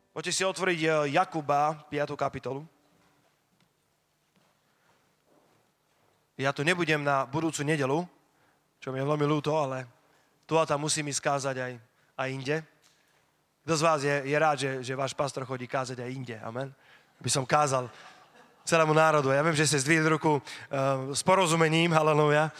Poďte si otvoriť Jakuba, 5. kapitolu. Ja tu nebudem na budúcu nedeľu, čo mi je veľmi ľúto, ale tu a tam musím ísť kázať aj inde. Kto z vás je rád, že váš pastor chodí kázať aj inde? Amen. Aby som kázal celému národu. Ja viem, že ste zdvihli ruku s porozumením, halleluja.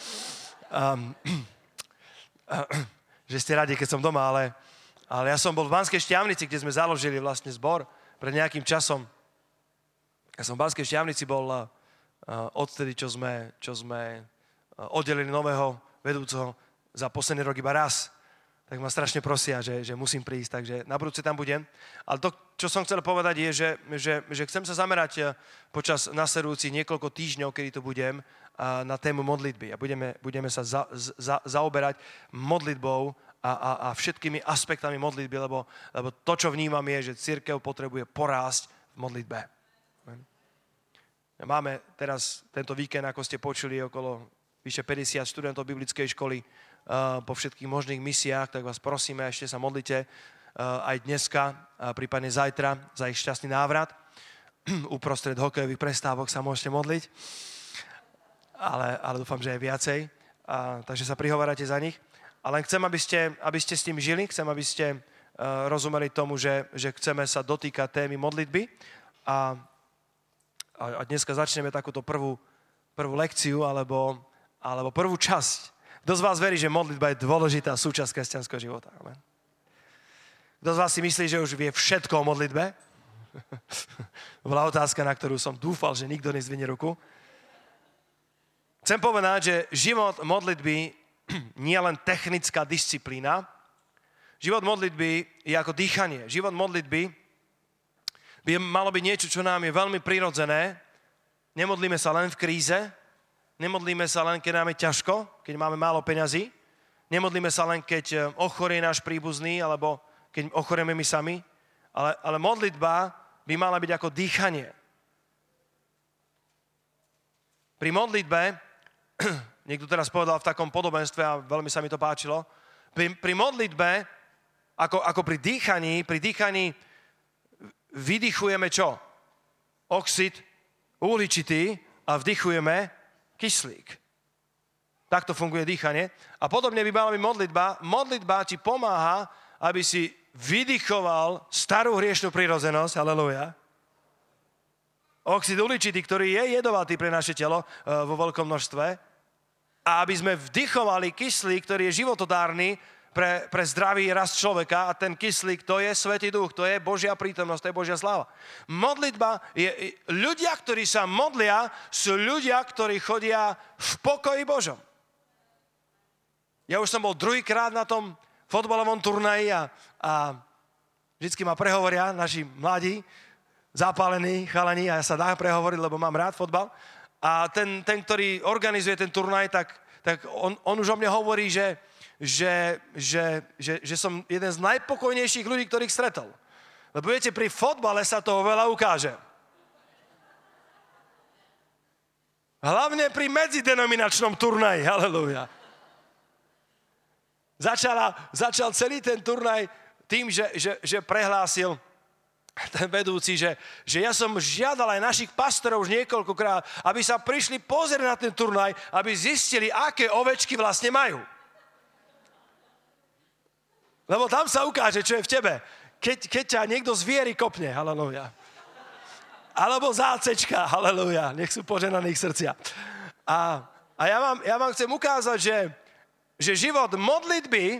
Že ste radi, keď som doma, ale ja som bol v Banskej Štiavnici, kde sme založili vlastne zbor pred nejakým časom. Ja som v Banskej Štiavnici bol odtedy, čo sme oddelili nového vedúceho za posledný rok iba raz. Tak ma strašne prosia, že musím prísť, takže na budúce tam budem. Ale to, čo som chcel povedať, je, že chcem sa zamerať počas nasledujúcich niekoľko týždňov, kedy tu budem, na tému modlitby. A budeme sa zaoberať modlitbou a všetkými aspektami modlitby, lebo to, čo vnímam, je, že cirkev potrebuje porásť v modlitbe. Máme teraz tento víkend, ako ste počuli, okolo vyše 50 študentov biblickej školy po všetkých možných misiách, tak vás prosíme, ešte sa modlite aj dneska, prípadne zajtra, za ich šťastný návrat. Uprostred hokejových prestávok sa môžete modliť, ale dúfam, že aj viacej. Takže sa prihovárate za nich. Ale chcem, aby ste s tým žili, chcem, aby ste rozumeli tomu, že chceme sa dotýkať témy modlitby a dneska začneme takúto prvú lekciu alebo prvú časť. Kto z vás verí, že modlitba je dôležitá súčasť kresťanského života? Amen. Kto z vás si myslí, že už vie všetko o modlitbe? Bola otázka, na ktorú som dúfal, že nikto nezvinie ruku. Chcem povedať, že život modlitby nie je len technická disciplína. Život modlitby je ako dýchanie. Život modlitby by malo byť niečo, čo nám je veľmi prirodzené. Nemodlíme sa len v kríze, nemodlíme sa len, keď nám je ťažko, keď máme málo peňazí, nemodlíme sa len, keď ochorie náš príbuzný, alebo keď ochorieme my sami, ale modlitba by mala byť ako dýchanie. Pri modlitbe, niekto teraz povedal v takom podobenstve a veľmi sa mi to páčilo, pri modlitbe, ako pri dýchaní vydychujeme čo? Oxid uhličitý a vdychujeme kyslík. Takto funguje dýchanie. A podobne by mala byť modlitba. Modlitba ti pomáha, aby si vydychoval starú hriešnú prirodzenosť, halleluja. Oxid uhličitý, ktorý je jedovatý pre naše telo vo veľkom množstve. A aby sme vdychovali kyslík, ktorý je životodárny pre zdravý rast človeka, a ten kyslík, to je Svätý Duch, to je Božia prítomnosť, to je Božia sláva. Modlitba je, ľudia, ktorí sa modlia, sú ľudia, ktorí chodia v pokoji Božom. Ja už som bol druhýkrát na tom fotbalovom turnaji a vždycky ma prehovoria naši mladí, zapálení chalani, a ja sa dá prehovoriť, lebo mám rád fotbal. A ten ktorý organizuje ten turnaj, tak on už o mne hovorí, že som jeden z najpokojnejších ľudí, ktorých stretol. Lebo viete, pri fotbale sa toho veľa ukáže. Hlavne pri medzidenominačnom turnaji, halleluja. Začal celý ten turnaj tým, že prehlásil ten vedúci, že ja som žiadal aj našich pastorov už niekoľkokrát, aby sa prišli pozrieť na ten turnaj, aby zistili, aké ovečky vlastne majú. Lebo tam sa ukáže, čo je v tebe. Keď ťa niekto zvieri kopne, halleluja. Alebo zácečka, halleluja. Nech sú poženaní ich srdcia. A ja vám chcem ukázať, že život modlitby,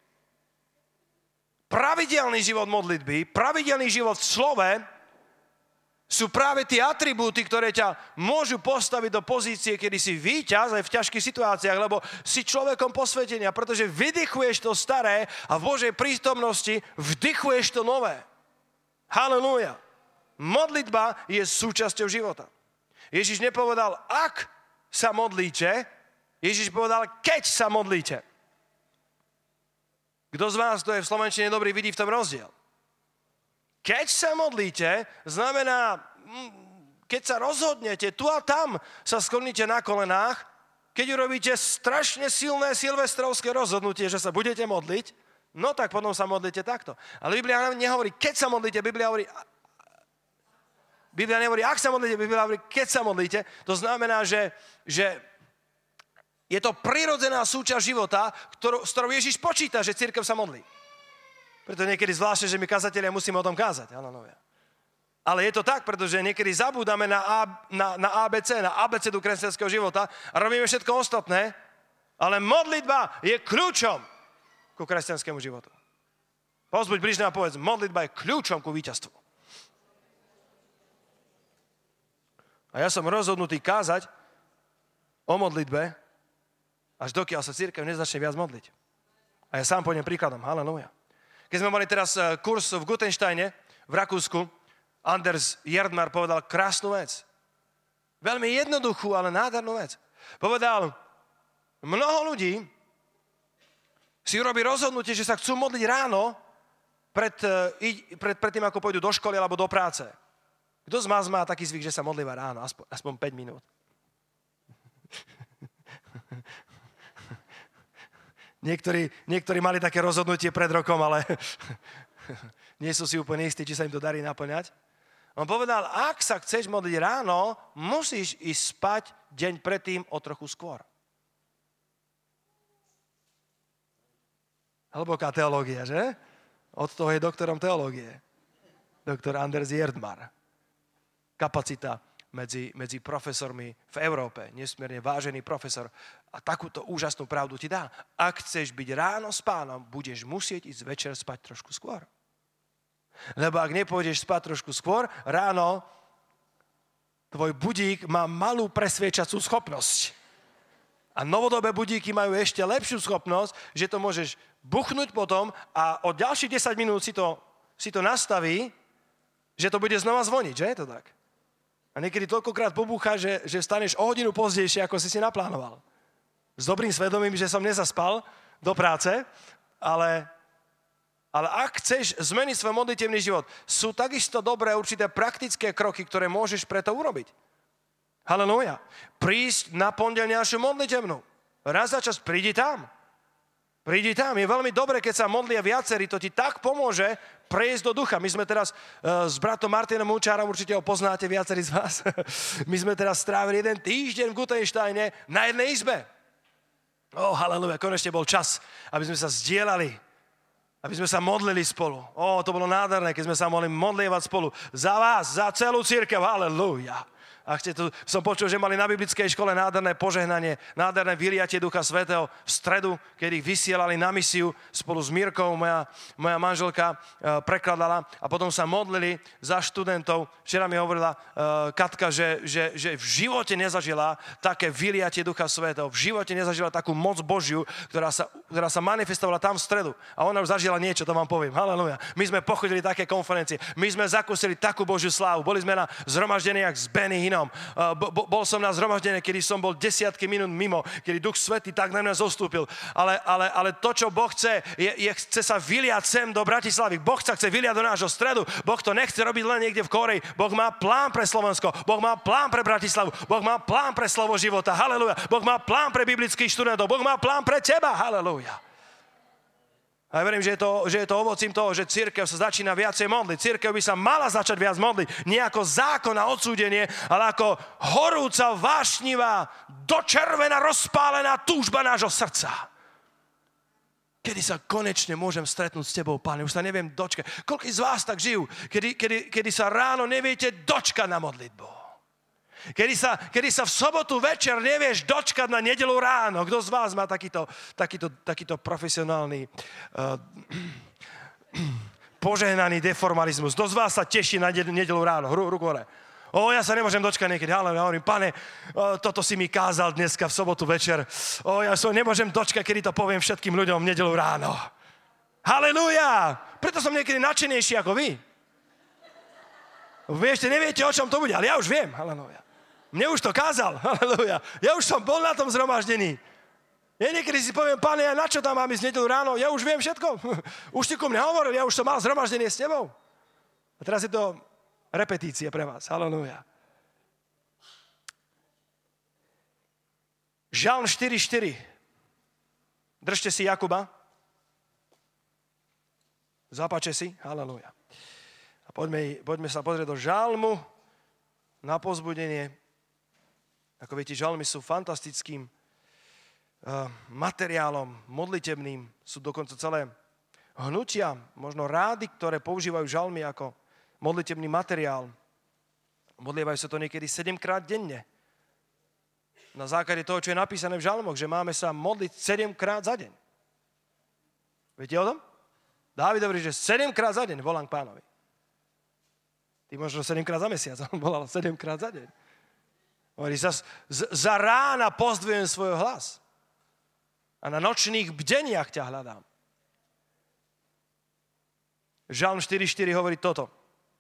pravidelný život modlitby, pravidelný život v slove sú práve tie atribúty, ktoré ťa môžu postaviť do pozície, kedy si víťaz aj v ťažkých situáciách, lebo si človekom posvetenia, pretože vydychuješ to staré a v Božej prítomnosti vdychuješ to nové. Halelúja. Modlitba je súčasťou života. Ježiš nepovedal, ak sa modlíte, Ježiš povedal, keď sa modlíte. Kto z vás, kto je v slovenčine dobrý, vidí v tom rozdiel? Keď sa modlíte, znamená, keď sa rozhodnete, tu a tam sa skloníte na kolenách, keď urobíte strašne silné silvestrovské rozhodnutie, že sa budete modliť, No tak potom sa modlite takto. Ale Biblia nehovorí, keď sa modlíte, Biblia nehovorí, ak sa modlíte, Biblia hovorí, keď sa modlíte. To znamená, že je to prirodzená súčasť života, s ktorou Ježiš počíta, že cirkev sa modlí. Preto niekedy zvláštne, že my kazatelia musíme o tom kázať. Halleluja. Ale je to tak, pretože niekedy zabúdame na ABC, na abecedu kresťanského života a robíme všetko ostatné, ale modlitba je kľúčom ku kresťanskému životu. Pozbuď bližného a povedz, modlitba je kľúčom ku víťazstvu. A ja som rozhodnutý kázať o modlitbe, až dokiaľ sa cirkev nezačne viac modliť. A ja sám pôjdem príkladom. Halleluja. Keď sme mali teraz kurz v Gutensteine, v Rakúsku, Anders Jerdmar povedal krásnu vec. Veľmi jednoduchú, ale nádhernú vec. Povedal, mnoho ľudí si urobí rozhodnutie, že sa chcú modliť ráno pred tým, ako pôjdu do školy alebo do práce. Kto z vás má taký zvyk, že sa modlíva ráno, aspoň 5 minút? Niektorí mali také rozhodnutie pred rokom, ale nie sú si úplne istí, či sa im to darí naplňať. On povedal, ak sa chceš modliť ráno, musíš ísť spať deň predtým o trochu skôr. Hlboká teológia, že? Od toho je doktorom teológie. Doktor Anders Jerdmar. Kapacita medzi profesormi v Európe. Nesmierne vážený profesor. A takúto úžasnú pravdu ti dá. Ak chceš byť ráno s Pánom, budeš musieť ísť večer spať trošku skôr. Lebo ak nepôjdeš spať trošku skôr, ráno tvoj budík má malú presviečacú schopnosť. A novodobé budíky majú ešte lepšiu schopnosť, že to môžeš buchnúť potom a od ďalších 10 minút si to nastaví, že to bude znova zvoniť, že je to tak? A niekedy toľkokrát pobúcha, že staneš o hodinu pozdejšie, ako si naplánoval. S dobrým svedomím, že som nezaspal do práce, ale ak chceš zmeniť svoj modlitevný život, sú takisto dobré určité praktické kroky, ktoré môžeš preto urobiť. Halelúja. Prísť na pondelňajšiu modlitevnú. Raz za čas prídi tam. Prídi tam. Je veľmi dobré, keď sa modlia viacerí, to ti tak pomôže prejsť do ducha. My sme teraz s bratom Martinom Učárom, určite ho poznáte viacerí z vás, my sme teraz strávili 1 týždeň v Gutensteine na jednej izbe. Halelúja, konečne bol čas, aby sme sa zdieľali. Aby sme sa modlili spolu. To bolo nádherné, keď sme sa mohli modlievať spolu. Za vás, za celú cirkev. Halelúja. A som počul, že mali na biblickej škole nádherné požehnanie, nádherné vyliatie Ducha Svätého v stredu, keď ich vysielali na misiu spolu s Mírkou, moja manželka prekladala a potom sa modlili za študentov. Včera mi hovorila Katka, že v živote nezažila také vyliatie Ducha Svätého, v živote nezažila takú moc Božiu, ktorá sa manifestovala tam v stredu. A ona už zažila niečo, to vám poviem. Halelúja. My sme pochodili také konferencie, my sme zakúsili takú Božiu slávu, boli sme na zhromaždeniach z Benny Hinnom. Bol som na zhromaždenie, kedy som bol desiatky minút mimo, kedy Duch Svätý tak na mňa zostúpil. Ale to, čo Boh chce, chce sa vyliať sem do Bratislavy. Boh sa chce vyliať do nášho stredu. Boh to nechce robiť len niekde v Kórei. Boh má plán pre Slovensko. Boh má plán pre Bratislavu. Boh má plán pre slovo života. Halelúja. Boh má plán pre biblických študentov. Boh má plán pre teba. Halelúja. A ja verím, že je to ovocím toho, že cirkev sa začína viacej modliť. Cirkev by sa mala začať viac modliť. Nie ako zákon a odsúdenie, ale ako horúca, vášnivá, dočervená, rozpálená túžba nášho srdca. Kedy sa konečne môžem stretnúť s tebou, Pane? Už sa neviem dočkať. Koľko z vás tak žijú, kedy sa ráno neviete dočkať na modlitbu? Kedy sa v sobotu večer nevieš dočkať na nedeľu ráno. Kto z vás má takýto profesionálny požehnaný deformalizmus? Kto z vás sa teší na nedeľu ráno? Ruku hore. Ja sa nemôžem dočkať niekedy. Ja hovorím, Pane, toto si mi kázal dneska v sobotu večer. Ja sa nemôžem dočkať, kedy to poviem všetkým ľuďom v nedeľu ráno. Halelúja! Preto som niekedy nadšenejší ako vy. Vy ešte neviete, o čom to bude, ale ja už viem. Halelúja. Mne už to kázal, halleluja. Ja už som bol na tom zhromaždení. Ja niekedy si poviem, Pane, ja na čo tam mám ísť nedeľu ráno? Ja už viem všetko. Už ti ku mne hovoril, ja už som mal zhromaždenie s tebou. A teraz je to repetícia pre vás, halleluja. Žalm 4:4. Držte si Jakuba. Zapáče si? Halelúja. A poďme sa pozrieť do žalmu na povzbudenie. Ako viete, žalmy sú fantastickým materiálom, modlitebným. Sú dokonca celé hnutia, možno rády, ktoré používajú žalmy ako modlitebný materiál. Modlievajú sa to niekedy 7-krát denne. Na základe toho, čo je napísané v žalmoch, že máme sa modliť 7-krát za deň. Viete o tom? Dávid hovorí, že 7-krát za deň volám k Pánovi. Ty možno 7-krát za mesiac, on volal 7-krát za deň. Hovorí, za rána pozdvihujem svoj hlas a na nočných bdeniach ťa hľadám. Žalm 4.4 hovorí toto.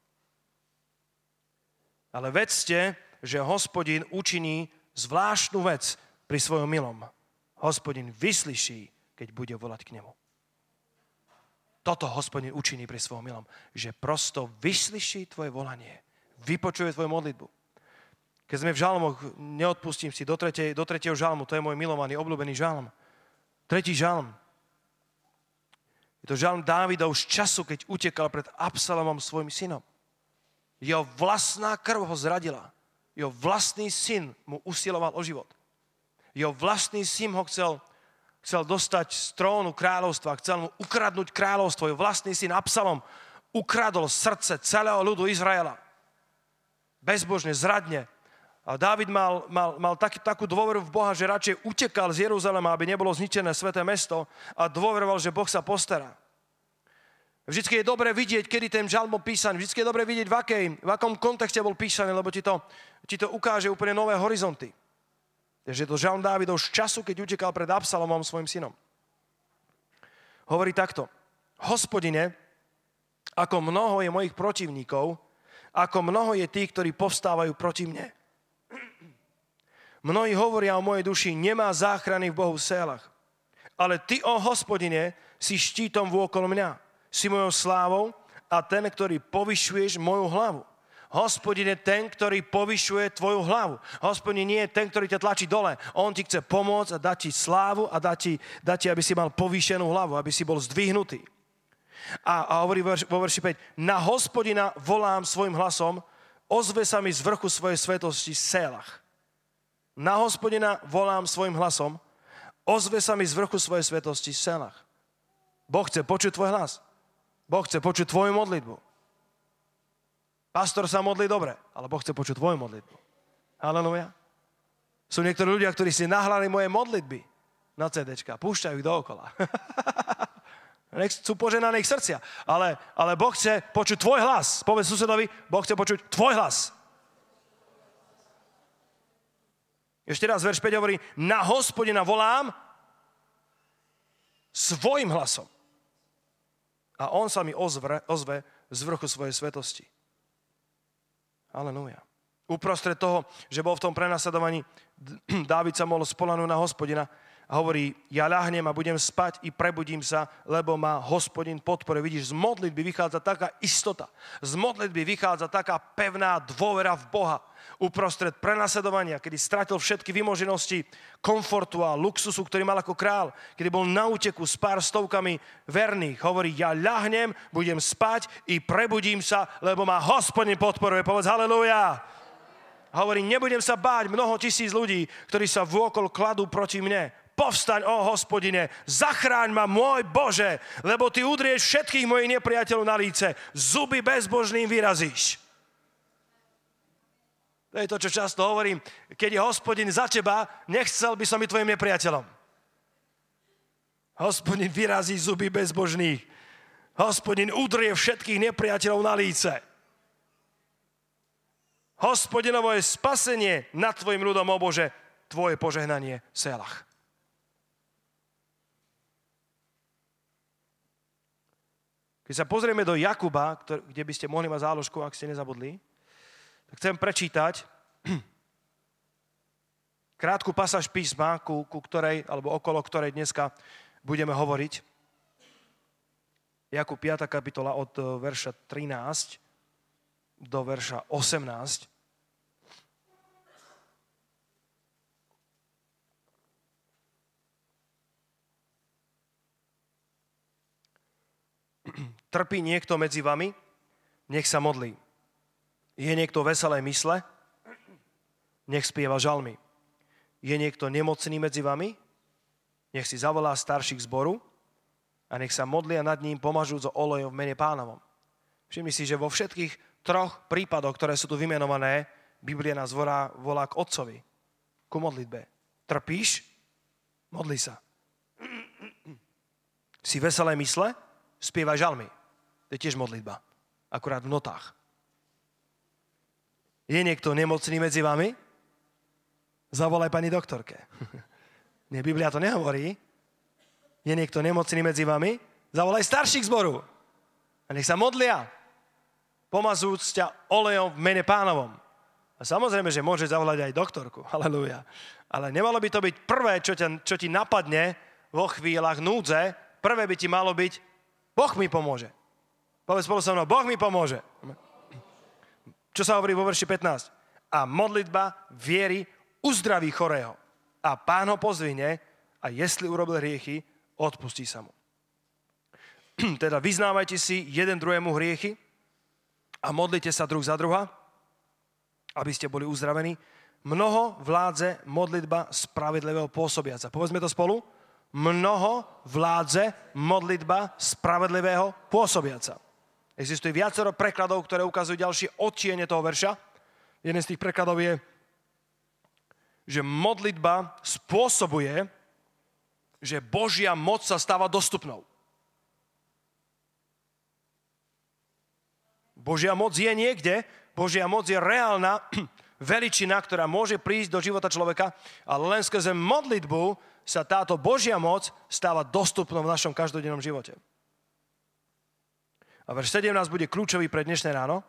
Ale vedzte, že Hospodin učiní zvláštnu vec pri svojom milom. Hospodin vyslyší, keď bude volať k nemu. Toto Hospodin učiní pri svojom milom, že prosto vyslyší tvoje volanie, vypočuje tvoju modlitbu. Keď sme v žalmoch, neodpustím si, do tretieho žalmu, to je môj milovaný, obľúbený žalm. Tretí žalm. Je to žalm Dávidov z času, keď utekal pred Absalomom svojim synom. Jeho vlastná krv ho zradila. Jeho vlastný syn mu usiloval o život. Jeho vlastný syn ho chcel dostať z trónu kráľovstva, chcel mu ukradnúť kráľovstvo. Jeho vlastný syn Absalom ukradol srdce celého ľudu Izraela. Bezbožne, zradne. A Dávid mal takú dôveru v Boha, že radšej utekal z Jeruzalema, aby nebolo zničené sväté mesto a dôveroval, že Boh sa postará. Vždycky je dobre vidieť, kedy ten žalm bol písaný. Vždycky je dobre vidieť, v akom kontexte bol písaný, lebo ti to ukáže úplne nové horizonty. Takže je to žalm Dávidov z času, keď utekal pred Absalomom svojim synom. Hovorí takto. Hospodine, ako mnoho je mojich protivníkov, ako mnoho je tých, ktorí povstávajú proti mne. Mnohí hovoria o mojej duši, nemá záchrany v Bohu v Sélach. Ale ty, o Hospodine, si štítom vôkol mňa. Si mojou slávou a ten, ktorý povyšuješ moju hlavu. Hospodin je ten, ktorý povyšuje tvoju hlavu. Hospodin nie je ten, ktorý ťa tlačí dole. On ti chce pomôcť a dať ti slávu a dať ti, aby si mal povýšenú hlavu, aby si bol zdvihnutý. A hovorí vo verši 5, na Hospodina volám svojim hlasom, ozve sa mi z vrchu svojej svetosti Sélach. Na Hospodina volám svojim hlasom, ozve sa mi z vrchu svojej svetosti Sélach. Boh chce počuť tvoj hlas. Boh chce počuť tvoju modlitbu. Pastor sa modlí dobre, ale Boh chce počuť tvoju modlitbu. Halelúja. Sú niektorí ľudia, ktorí si nahrali moje modlitby na CDčka, púšťajú ich dookola. Sú poženané ich srdcia, ale Boh chce počuť tvoj hlas. Povedz susedovi, Boh chce počuť tvoj hlas. Ešte raz, verš 5 hovorí, na Hospodina volám svojim hlasom. A on sa mi ozve z vrchu svojej svetosti. Halelúja. Uprostred toho, že bol v tom prenasledovaní, Dávid sa mohol spoľahnúť na Hospodina a hovorí, ja ľahnem a budem spať i prebudím sa, lebo ma Hospodin podporuje. Vidíš, z modlitby vychádza taká istota. Z modlitby vychádza taká pevná dôvera v Boha. Uprostred prenasledovania, kedy stratil všetky vymoženosti komfortu a luxusu, ktorý mal ako král, kedy bol na úteku s pár stovkami verných, hovorí, ja ľahnem, budem spať i prebudím sa, lebo ma Hospodin podporuje. Povedz halelúja. Hovorí, nebudem sa báť mnoho tisíc ľudí, ktorí sa vôkol kladú proti mne. Povstaň, ó Hospodine, zachráň ma, môj Bože, lebo ty udrieš všetkých mojich nepriateľov na líce, zuby bezbožným vyrazíš. To je to, čo často hovorím, keď je Hospodin za teba, nechcel by som byť tvojim nepriateľom. Hospodin vyrazí zuby bezbožných. Hospodin udrie všetkých nepriateľov na líce. Hospodinovo je spasenie nad tvojim ľudom, ó Bože, tvoje požehnanie Sélach. Keď sa pozrieme do Jakuba, kde by ste mohli mať záložku, ak ste nezabudli, tak chcem prečítať krátku pasáž písma, ku ktorej, alebo okolo ktorej dneska budeme hovoriť. Jakub 5. kapitola od verša 13 do verša 18. Trpí niekto medzi vami? Nech sa modlí. Je niekto veselé mysle? Nech spieva žalmy. Je niekto nemocný medzi vami? Nech si zavolá starších zboru a nech sa modlia nad ním pomažúc olejom v mene Pánovom. Všimni si, že vo všetkých 3 prípadoch, ktoré sú tu vymenované, Biblia nás volá k Otcovi, ku modlitbe. Trpíš? Modli sa. Si veselé mysle? Spievaj žalmy. To je tiež modlitba. Akurát v notách. Je niekto nemocný medzi vami? Zavolaj pani doktorke. Nie, Biblia to nehovorí. Je niekto nemocný medzi vami? Zavolaj starších zboru. A nech sa modlia. Pomazúc ťa olejom v mene Pánovom. A samozrejme, že môže zavolať aj doktorku. Halelúja. Ale nemalo by to byť prvé, čo ti napadne vo chvíľach núdze. Prvé by ti malo byť, Boh mi pomôže. Povedz spolu so mnou, Boh mi pomôže. Čo sa hovorí vo verši 15? A modlitba viery uzdraví chorého. A Pán ho pozdvihne a jestli urobil hriechy, odpustí sa mu. Teda vyznávajte si jeden druhému hriechy a modlite sa druh za druha, aby ste boli uzdravení. Mnoho vládze modlitba spravedlivého pôsobiaca. Povedzme to spolu. Mnoho vládze modlitba spravedlivého pôsobiaca. Existuje viacero prekladov, ktoré ukazujú ďalšie odtiene toho verša. Jeden z tých prekladov je, že modlitba spôsobuje, že Božia moc sa stáva dostupnou. Božia moc je niekde, Božia moc je reálna veličina, ktorá môže prísť do života človeka, ale len skrze modlitbu sa táto Božia moc stáva dostupnou v našom každodennom živote. A verš 17 bude kľúčový pre dnešné ráno.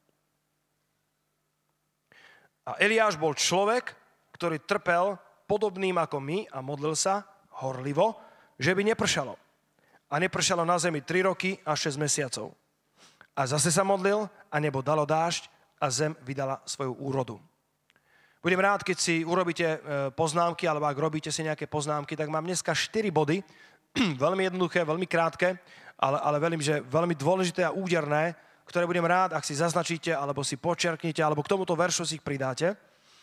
A Eliáš bol človek, ktorý trpel podobným ako my a modlil sa horlivo, že by nepršalo. A nepršalo na zemi 3 roky a 6 mesiacov. A zase sa modlil a nebo dalo dážď a zem vydala svoju úrodu. Budem rád, keď si urobíte poznámky, alebo ak robíte si nejaké poznámky, tak mám dneska 4 body, veľmi jednoduché, veľmi krátke, ale verím, že veľmi dôležité a úderné, ktoré budem rád, ak si zaznačíte, alebo si počerknite, alebo k tomuto veršu si ich pridáte.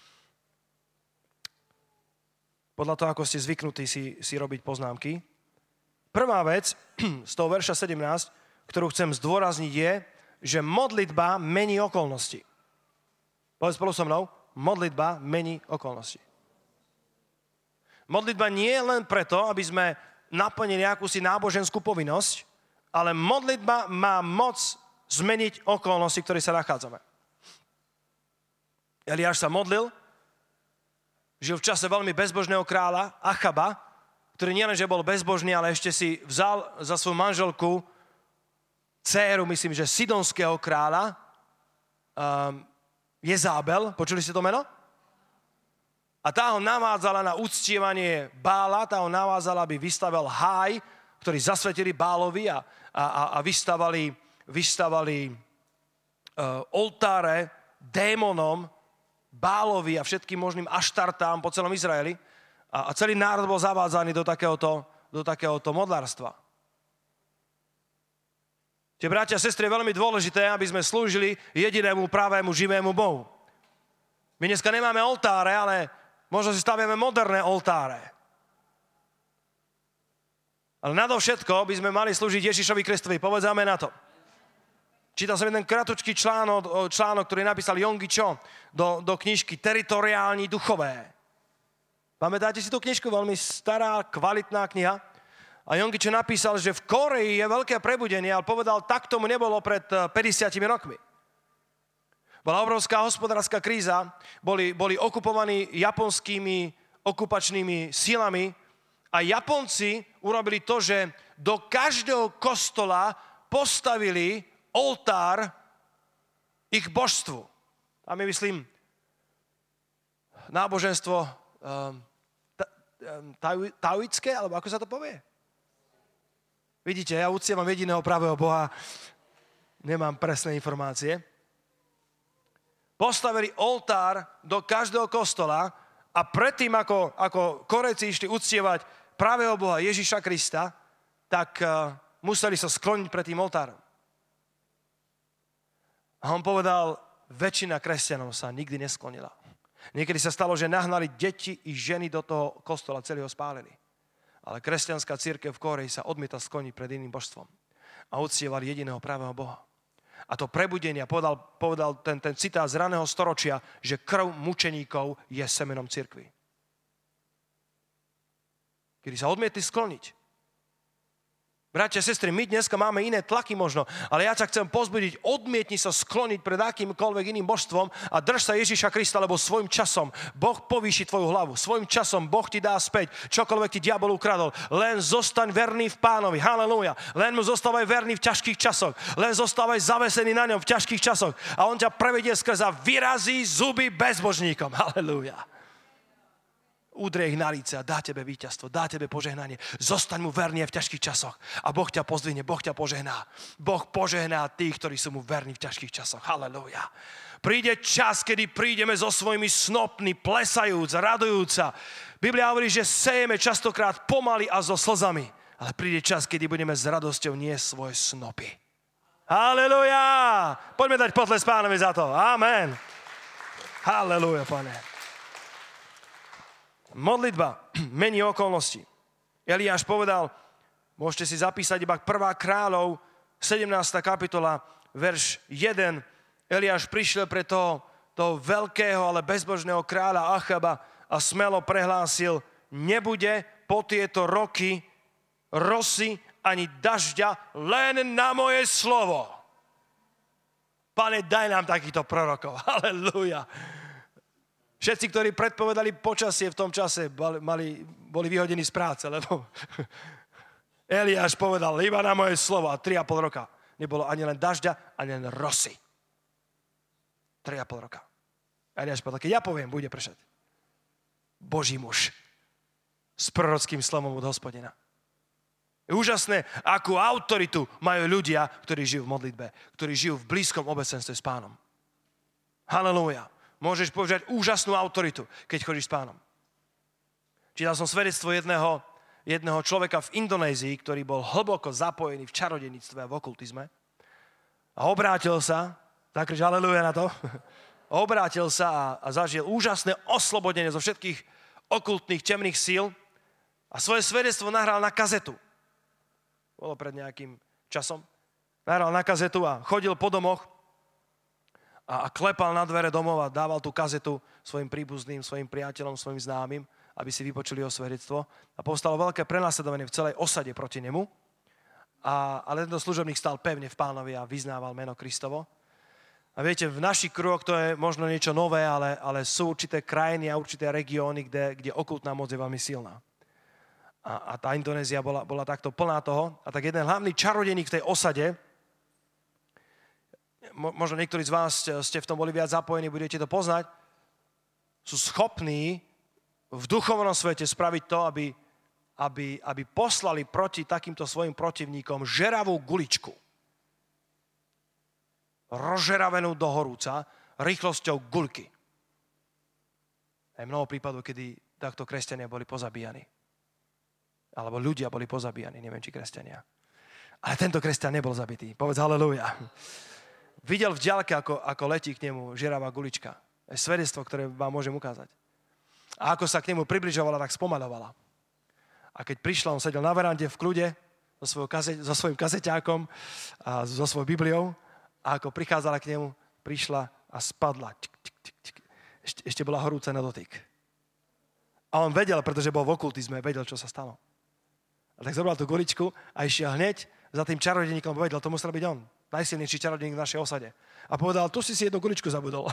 Podľa toho, ako ste zvyknutí si robiť poznámky. Prvá vec z toho verša 17, ktorú chcem zdôrazniť, je, že modlitba mení okolnosti. Povedz spolu so mnou, modlitba mení okolnosti. Modlitba nie je len preto, aby sme naplnili akúsi náboženskú povinnosť, ale modlitba má moc zmeniť okolnosti, v ktorých sa nachádzame. Eliáš sa modlil, žil v čase veľmi bezbožného kráľa Achaba, ktorý nielenže bol bezbožný, ale ešte si vzal za svoju manželku dcéru, myslím, že sidonského kráľa, Jezábel, počuli ste to meno? A tá ho navádzala na uctievanie Bála, tá ho navádzala, aby vystavil háj, ktorý zasvetili Bálovi a vystavali oltáre démonom, Bálovi a všetkým možným aštartám po celom Izraeli. A celý národ bol zavádzaný do takéhoto modlárstva. Tie bratia a sestry, je veľmi dôležité, aby sme slúžili jedinému pravému živému Bohu. My dneska nemáme oltáre, ale možno si staviame moderné oltáre. Ale nadovšetko by sme mali slúžiť Ježišovi Kristovi. Povedzme na to. Čítal som jeden kratučký článok, ktorý napísal Yonggi Cho do knižky Teritoriálni duchové. Pamätáte si tú knižku? Veľmi stará, kvalitná kniha. A Yonggi Cho napísal, že v Kórei je veľké prebudenie, ale povedal, tak tomu nebolo pred 50 rokmi. Bola obrovská hospodárska kríza, boli okupovaní japonskými okupačnými silami a Japonci urobili to, že do každého kostola postavili oltár ich božstvu. A my myslím, náboženstvo taoické, alebo ako sa to povie? Vidíte, ja uctievam jediného pravého Boha, nemám presné informácie. Postavili oltár do každého kostola a predtým, ako Korejci išli uctievať pravého Boha Ježiša Krista, tak museli sa skloniť pred tým oltárom. A on povedal, väčšina kresťanov sa nikdy nesklonila. Niekedy sa stalo, že nahnali deti i ženy do toho kostola, celý ho spálili. Ale kresťanská cirkev v Kórei sa odmieta skloniť pred iným božstvom a uctievali jediného pravého Boha. A to prebudenie, povedal ten citát z raného storočia, že krv mučeníkov je semenom cirkvi. Kedy sa odmietli skloniť. Bratia, sestry, my dneska máme iné tlaky možno, ale ja ťa chcem pozbudiť, odmietni sa skloniť pred akýmkoľvek iným božstvom a drž sa Ježiša Krista, lebo svojim časom Boh povýši tvoju hlavu, svojim časom Boh ti dá späť, čokoľvek ti diabol ukradol. Len zostaň verný v Pánovi, halelúja. Len mu zostávaj verný v ťažkých časoch, len zostávaj zavesený na ňom v ťažkých časoch a on ťa prevedie skrz a vyrazí zuby bezbožníkom, halelúja. Udrie ich na líce a dá tebe víťazstvo, dá tebe požehnanie. Zostaň mu verný v ťažkých časoch a Boh ťa pozdvihne, Boh ťa požehná. Boh požehná tých, ktorí sú mu verní v ťažkých časoch. Halelúja. Príde čas, kedy prídeme so svojimi snopmi, plesajúc, radujúca. Biblia hovorí, že sejeme častokrát pomaly a so slzami. Ale príde čas, kedy budeme s radosťou niesť svoje snopy. Halelúja. Poďme dať potles Pánovi za to. Amen. Halelúja, Pane. Modlitba mení okolnosti. Eliáš povedal, môžete si zapísať iba 1. kráľov, 17. kapitola, verš 1. Eliáš prišiel pre toho veľkého, ale bezbožného kráľa Achaba a smelo prehlásil, nebude po tieto roky rosy ani dažďa, len na moje slovo. Pane, daj nám takýchto prorokov. Halelúja. Všetci, ktorí predpovedali počasie v tom čase, boli vyhodení z práce, lebo Eliáš povedal, iba na moje slovo a 3,5 roka nebolo ani len dažďa, ani len rosy. 3,5 roka. Eliáš povedal, keď ja poviem, bude pršať. Boží muž s prorockým slovom od Hospodina. Je úžasné, akú autoritu majú ľudia, ktorí žijú v modlitbe, ktorí žijú v blízkom obecenstve s Pánom. Halelúja. Môžeš povedať úžasnú autoritu, keď chodíš s Pánom. Čítal som svedectvo jedného človeka v Indonézii, ktorý bol hlboko zapojený v čarodejníctve a v okultizme. A obrátil sa, zakrič halelúja na to, obrátil sa a zažil úžasné oslobodenie zo všetkých okultných temných síl a svoje svedectvo nahral na kazetu. Bolo pred nejakým časom. Nahral na kazetu a chodil po domoch a klepal na dvere domov a dával tú kazetu svojim príbuzným, svojim priateľom, svojim známym, aby si vypočuli jeho svedectvo. A povstalo veľké prenasledovanie v celej osade proti nemu. Ale tento služobník stal pevne v Pánovi a vyznával meno Kristovo. A viete, v našich kruhoch to je možno niečo nové, ale sú určité krajiny a určité regióny, kde okultná moc je veľmi silná. A tá Indonézia bola takto plná toho. A tak jeden hlavný čarodejník v tej osade, možno niektorí z vás ste v tom boli viac zapojení, budete to poznať, sú schopní v duchovnom svete spraviť to, aby poslali proti takýmto svojim protivníkom žeravú guličku. Rozžeravenú do horúca rýchlosťou guľky. Je mnoho prípadov, kedy takto kresťania boli pozabíjani. Alebo ľudia boli pozabíjani, neviem, či kresťania. Ale tento kresťan nebol zabitý. Povedz halelúja. Videl v diaľke, ako letí k nemu žeravá gulička. Je svedectvo, ktoré vám môžem ukázať. A ako sa k nemu približovala, tak spomalovala. A keď prišla, on sedel na verande v kľude so svojím kazeťákom a so svojou Bibliou. A ako prichádzala k nemu, prišla a spadla. Ešte bola horúca na dotyk. A on vedel, pretože bol v okultizme, vedel, čo sa stalo. A tak zobral tú guličku a išiel hneď za tým čarodejníkom, vedel, to musel byť on. Najsilnejší čarodejník v našej osade. A povedal, tu si jednu guličku zabudol.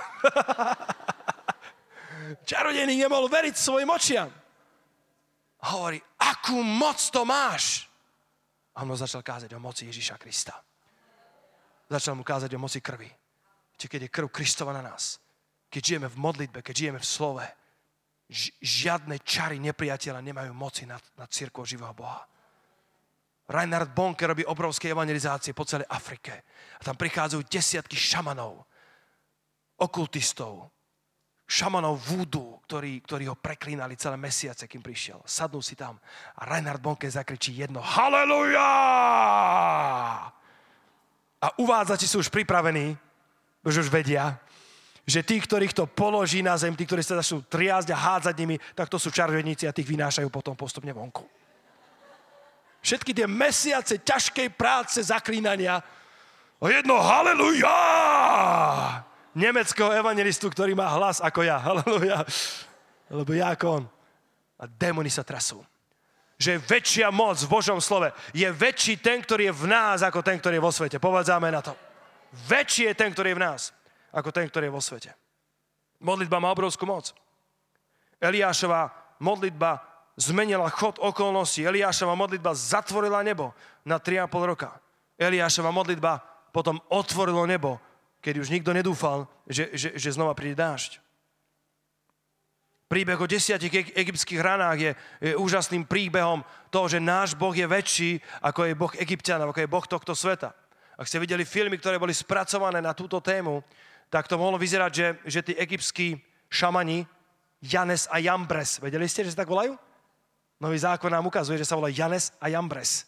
Čarodejník nemohol veriť svojim očiam. A hovorí, akú moc to máš? A on mu začal kázať o moci Ježiša Krista. Začal mu kázať o moci krvi. Keď je krv Kristova na nás, keď žijeme v modlitbe, keď žijeme v slove, žiadne čary nepriateľa nemajú moci nad cirkvou živého Boha. Reinhard Bonke robí obrovské evangelizácie po celej Afrike. A tam prichádzajú desiatky šamanov, okultistov, šamanov vúdu, ktorí ho preklínali celé mesiace, kým prišiel. Sadnú si tam a Reinhard Bonke zakričí jedno Halelujá! A uvádzači sú už pripravení Už vedia, že tí, ktorých to položí na zem, tí, ktorí sa začnú triasť a hádzať nimi, tak to sú čarodejníci a tých vynášajú potom postupne vonku. Všetky tie mesiace ťažkej práce, zaklínania a jedno haleluja nemeckého evangelistu, ktorý má hlas ako ja. Haleluja. Lebo ja ako on. A démoni sa trasú. Že je väčšia moc v Božom slove. Je väčší ten, ktorý je v nás, ako ten, ktorý je vo svete. Povedzáme na to. Väčší je ten, ktorý je v nás, ako ten, ktorý je vo svete. Modlitba má obrovskú moc. Eliášova modlitba zmenila chod okolností. Eliášova modlitba zatvorila nebo na 3,5 roka. Eliášova modlitba potom otvorilo nebo, keď už nikto nedúfal, že znova príde dážď. Príbeh o 10 egyptských ranách je úžasným príbehom toho, že náš Boh je väčší, ako je Boh Egypťanov, ako je Boh tohto sveta. Ak ste videli filmy, ktoré boli spracované na túto tému, tak to mohlo vyzerať, že tí egyptskí šamani, Janes a Jambres, vedeli ste, že sa tak volajú? Nový zákon nám ukazuje, že sa volajú Janes a Jambres.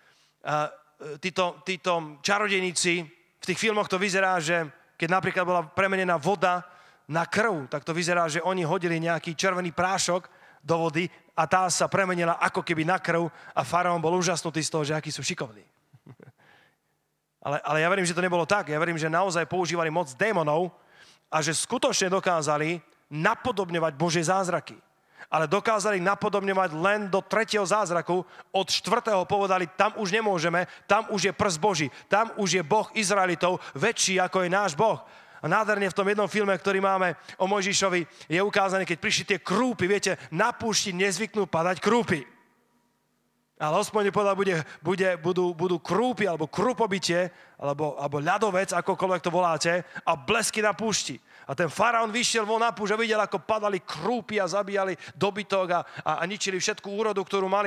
Títo čarodejníci, v tých filmoch to vyzerá, že keď napríklad bola premenená voda na krv, tak to vyzerá, že oni hodili nejaký červený prášok do vody a tá sa premenila ako keby na krv a faraón bol úžasnutý z toho, že akí sú šikovní. Ale ja verím, že to nebolo tak. Ja verím, že naozaj používali moc démonov a že skutočne dokázali napodobňovať Božie zázraky. Ale dokázali napodobňovať len do 3. zázraku. Od 4. povedali, tam už nemôžeme, tam už je prst Boží, tam už je Boh Izraelitov väčší, ako je náš Boh. A nádherne v tom jednom filme, ktorý máme o Mojžišovi, je ukázané, keď prišli tie krúpy, viete, na púšti nezvyknú padať krúpy. Ale Hospodin povedal, budú krúpy, alebo krupobytie, alebo ľadovec, akokoľvek to voláte, a blesky na púšti. A ten faraón vyšiel von na púšť a videl, ako padali krúpy a zabíjali dobytok a ničili všetku úrodu, ktorú mali.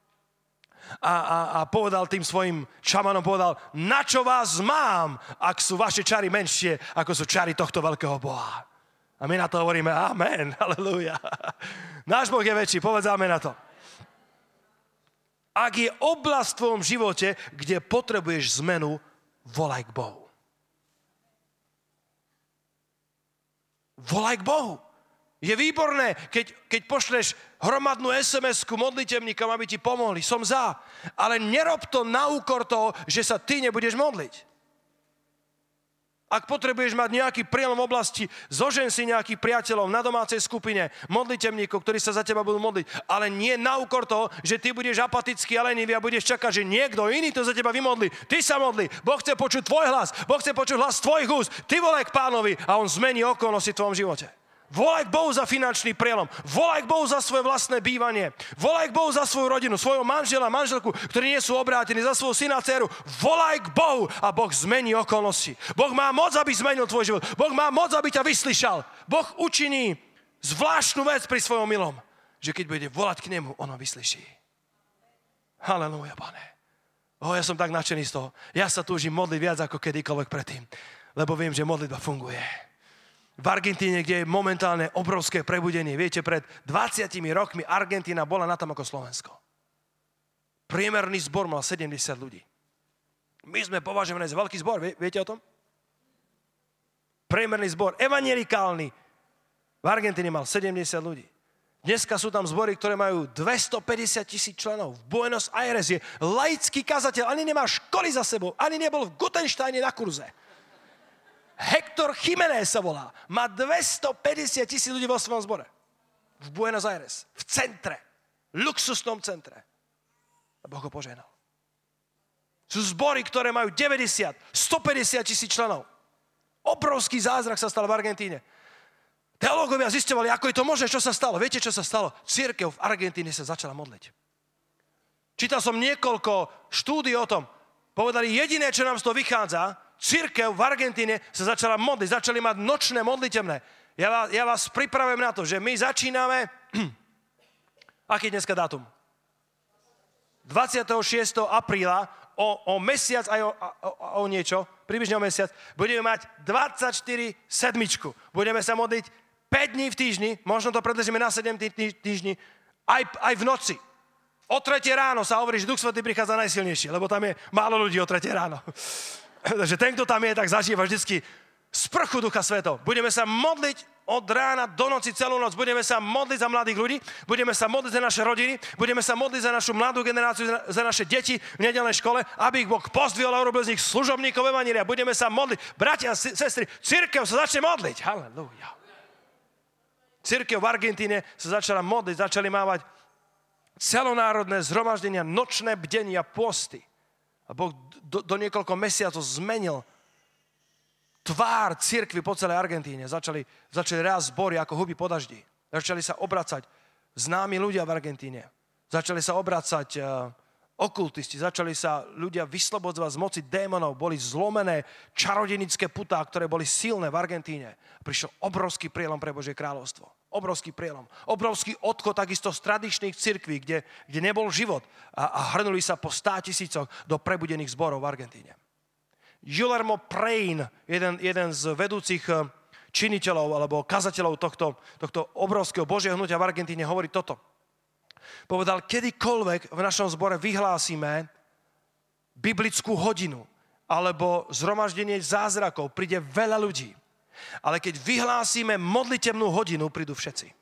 A povedal tým svojim šamanom, na čo vás mám, ak sú vaše čary menšie, ako sú čary tohto veľkého Boha. A my na to hovoríme, amen, halleluja. Náš Boh je väčší, povedzáme na to. Ak je oblasť v tvojom živote, kde potrebuješ zmenu, volaj k Bohu. Volaj k Bohu. Je výborné, keď pošleš hromadnú SMS-ku modlitevníkom, aby ti pomohli. Som za. Ale nerob to na úkor toho, že sa ty nebudeš modliť. Ak potrebuješ mať nejaký prielom v oblasti, zožen si nejakých priateľov na domácej skupine, modlitevníkov, ktorí sa za teba budú modliť, ale nie na úkor toho, že ty budeš apatický a lenivý a budeš čakať, že niekto iný to za teba vymodlí. Ty sa modli, Boh chce počuť tvoj hlas, Boh chce počuť hlas tvojich úst. Ty volaj k Pánovi a on zmení okolnosti v tvojom živote. Volaj k Bohu za finančný prielom. Volaj k Bohu za svoje vlastné bývanie. Volaj k Bohu za svoju rodinu, svojho manžela, manželku, ktorí nie sú obrátení, za svojho syna, dceru. Volaj k Bohu a Boh zmení okolnosti. Boh má moc, aby zmenil tvoj život. Boh má moc, aby ťa vyslyšal. Boh učiní zvláštnu vec pri svojom milom, že keď bude volať k nemu, on ho vyslyší. Halelúja, Pane. Ja som tak nadšený z toho. Ja sa túžim modliť viac ako kedykoľvek predtým, lebo viem, že modlitba funguje. V Argentíne, kde je momentálne obrovské prebudenie. Viete, pred 20 rokmi Argentína bola na tom ako Slovensko. Priemerný zbor mal 70 ľudí. My sme považovaní za veľký zbor, viete o tom? Priemerný zbor, evanjelikálny, v Argentíne mal 70 ľudí. Dneska sú tam zbory, ktoré majú 250,000 členov. V Buenos Aires je laický kazateľ, ani nemá školy za sebou, ani nebol v Gutensteine na kurze. Hector Jiménez sa volá. Má 250,000 ľudí vo svojom zbore. V Buenos Aires. V centre. Luxusnom centre. A Boh ho požehnal. Sú zbory, ktoré majú 90, 150,000 členov. Obrovský zázrak sa stal v Argentíne. Teológovia zisťovali, ako je to možné, čo sa stalo. Viete, čo sa stalo? Cirkev v Argentíne sa začala modliť. Čítal som niekoľko štúdií o tom. Povedali, jediné, čo nám z toho vychádza, cirkev v Argentíne sa začala modliť, začali mať nočné modlitebné. Ja vás pripravujem na to, že my začíname, aký je dneska dátum? 26. apríla, o mesiac aj o niečo, približne o mesiac, budeme mať 24 sedmičku. Budeme sa modliť 5 dní v týždni, možno to predĺžime na 7 týždni, aj v noci. O 3 ráno sa hovorí, že Duch Svätý prichádza najsilnejšie, lebo tam je málo ľudí o 3 ráno. Takže ten, kto tam je, tak zažíva vždycky sprchu Ducha Svätého. Budeme sa modliť od rána do noci celú noc. Budeme sa modliť za mladých ľudí, budeme sa modliť za naše rodiny, budeme sa modliť za našu mladú generáciu, za naše deti v nedeľnej škole, aby ich Boh pozdvihol a urobil z nich služobníkov evanjelia. Budeme sa modliť. Bratia a sestry, cirkev sa začne modliť. Halelúja. Cirkev v Argentíne sa začala modliť, začali mávať celonárodné zhromaždenia, nočné bdenia, posty. A Boh do niekoľko mesiacov zmenil tvár cirkvi po celej Argentíne. Začali rásť zbory ako huby po daždi. Začali sa obracať známi ľudia v Argentíne. Začali sa obracať okultisti. Začali sa ľudia vyslobodzovať z moci démonov. Boli zlomené čarodenické putá, ktoré boli silné v Argentíne. Prišiel obrovský prielom pre Božie kráľovstvo. Obrovský prielom. Obrovský odchod takisto z tradičných cirkví, kde nebol život. A hrnuli sa po 100 000 do prebudených zborov v Argentíne. Guillermo Prain, jeden z vedúcich činiteľov alebo kazateľov tohto obrovského Božieho hnutia v Argentíne hovorí toto. Povedal, kedykoľvek v našom zbore vyhlásime biblickú hodinu alebo zhromaždenie zázrakov, príde veľa ľudí. Ale keď vyhlásime modlitebnú hodinu, prídu všetci.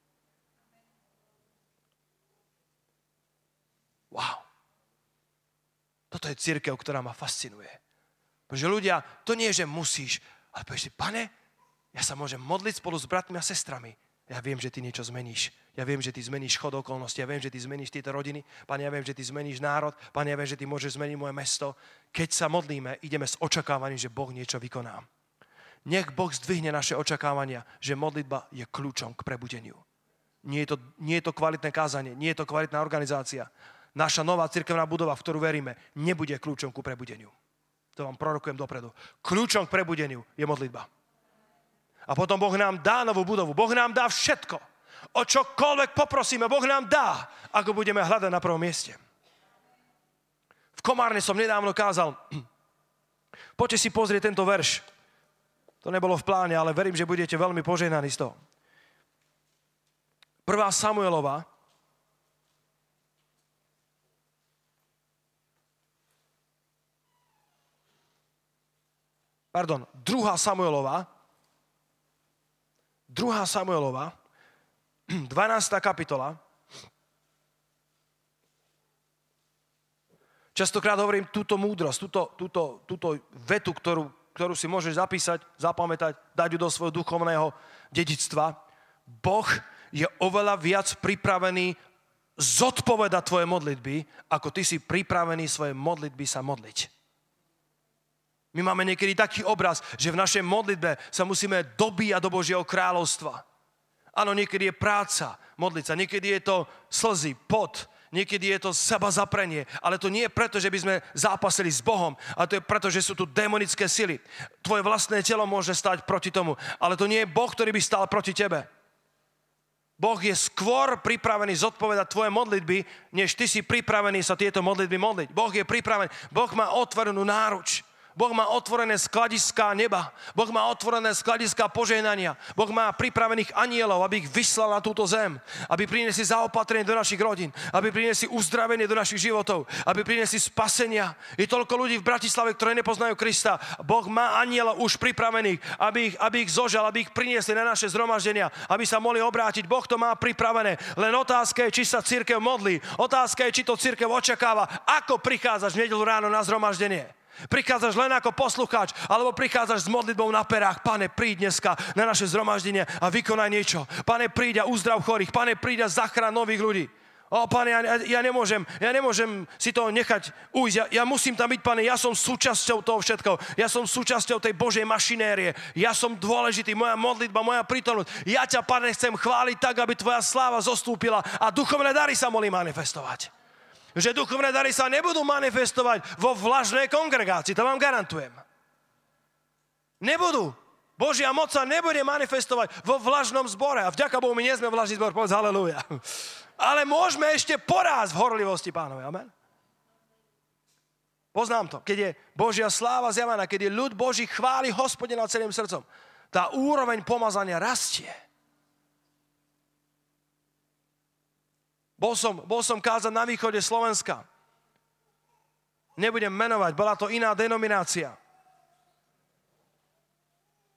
Wow. Toto je cirkev, ktorá ma fascinuje. Pretože ľudia, to nie je, že musíš, ale povieš si, Pane, ja sa môžem modliť spolu s bratmi a sestrami. Ja viem, že ty niečo zmeníš. Ja viem, že ty zmeníš chod okolností. Ja viem, že ty zmeníš tieto rodiny. Pane, ja viem, že ty zmeníš národ. Pane, ja viem, že ty môžeš zmeniť moje mesto. Keď sa modlíme, ideme s očakávaním, že Boh niečo vykoná. Nech Boh zdvihne naše očakávania, že modlitba je kľúčom k prebudeniu. Nie je to kvalitné kázanie, nie je to kvalitná organizácia. Naša nová cirkevná budova, v ktorú veríme, nebude kľúčom ku prebudeniu. To vám prorokujem dopredu. Kľúčom k prebudeniu je modlitba. A potom Boh nám dá novú budovu. Boh nám dá všetko. O čokoľvek poprosíme, Boh nám dá, ako budeme hľadať na prvom mieste. V Komárne som nedávno kázal. Poďte si pozrieť tento verš. To nebolo v pláne, ale verím, že budete veľmi požehnaní z toho. 1. Samuelova, 2. Samuelova, 12. kapitola. Častokrát hovorím túto múdrosť, túto vetu, ktorú si môžeš zapísať, zapamätať, dať ju do svojho duchovného dedičstva. Boh je oveľa viac pripravený zodpovedať tvoje modlitby, ako ty si pripravený svoje modlitby sa modliť. My máme niekedy taký obraz, že v našej modlitbe sa musíme dobíjať do Božieho kráľovstva. Áno, niekedy je práca modliť sa, niekedy je to slzy, pot, niekedy je to seba zaprenie, ale to nie je preto, že by sme zápasili s Bohom, ale to je preto, že sú tu démonické sily. Tvoje vlastné telo môže stať proti tomu, ale to nie je Boh, ktorý by stál proti tebe. Boh je skôr pripravený zodpovedať tvoje modlitby, než ty si pripravený sa tieto modlitby modliť. Boh je pripravený, Boh má otvorenú náruč. Boh má otvorené skladiská neba. Boh má otvorené skladiská požehnania. Boh má pripravených anielov, aby ich vyslal na túto zem. Aby priniesli zaopatrenie do našich rodín. Aby priniesli uzdravenie do našich životov. Aby priniesli spasenia. Je toľko ľudí v Bratislave, ktorí nepoznajú Krista. Boh má anielov už pripravených, aby ich zožal, aby ich priniesli na naše zhromaždenia. Aby sa mohli obrátiť. Boh to má pripravené. Len otázka je, či sa cirkev modlí. Otázka je, či to cirkev očakáva. Ako prichádzaš v nedeľu ráno na zhromaždenie? Prichádzaš len ako poslucháč, alebo prichádzaš s modlitbou na perách. Pane, príď dneska na naše zhromaždenie a vykonaj niečo. Pane, príď a uzdrav chorých. Pane, príď a zachrán nových ľudí. Pane, ja nemôžem si to nechať ujsť. Ja musím tam byť, Pane, ja som súčasťou toho všetkého. Ja som súčasťou tej Božej mašinérie. Ja som dôležitý, moja modlitba, moja prítomnosť. Ja ťa, Pane, chcem chváliť tak, aby tvoja sláva zostúpila a duchovné dary sa mohli manifestovať. Že duchovné dary sa nebudú manifestovať vo vlažnej kongregácii, to vám garantujem. Nebudú. Božia moc sa nebude manifestovať vo vlažnom zbore. A vďaka Bohu, my nie sme vlažný zbor, povedz halelúja. Ale môžeme ešte porásť v horlivosti Pánovi, amen. Poznám to, keď je Božia sláva zjavená, keď je ľud Boží chváli Hospodina celým srdcom. Tá úroveň pomazania rastie. Bol som kázať na východe Slovenska. Nebudem menovať, bola to iná denominácia.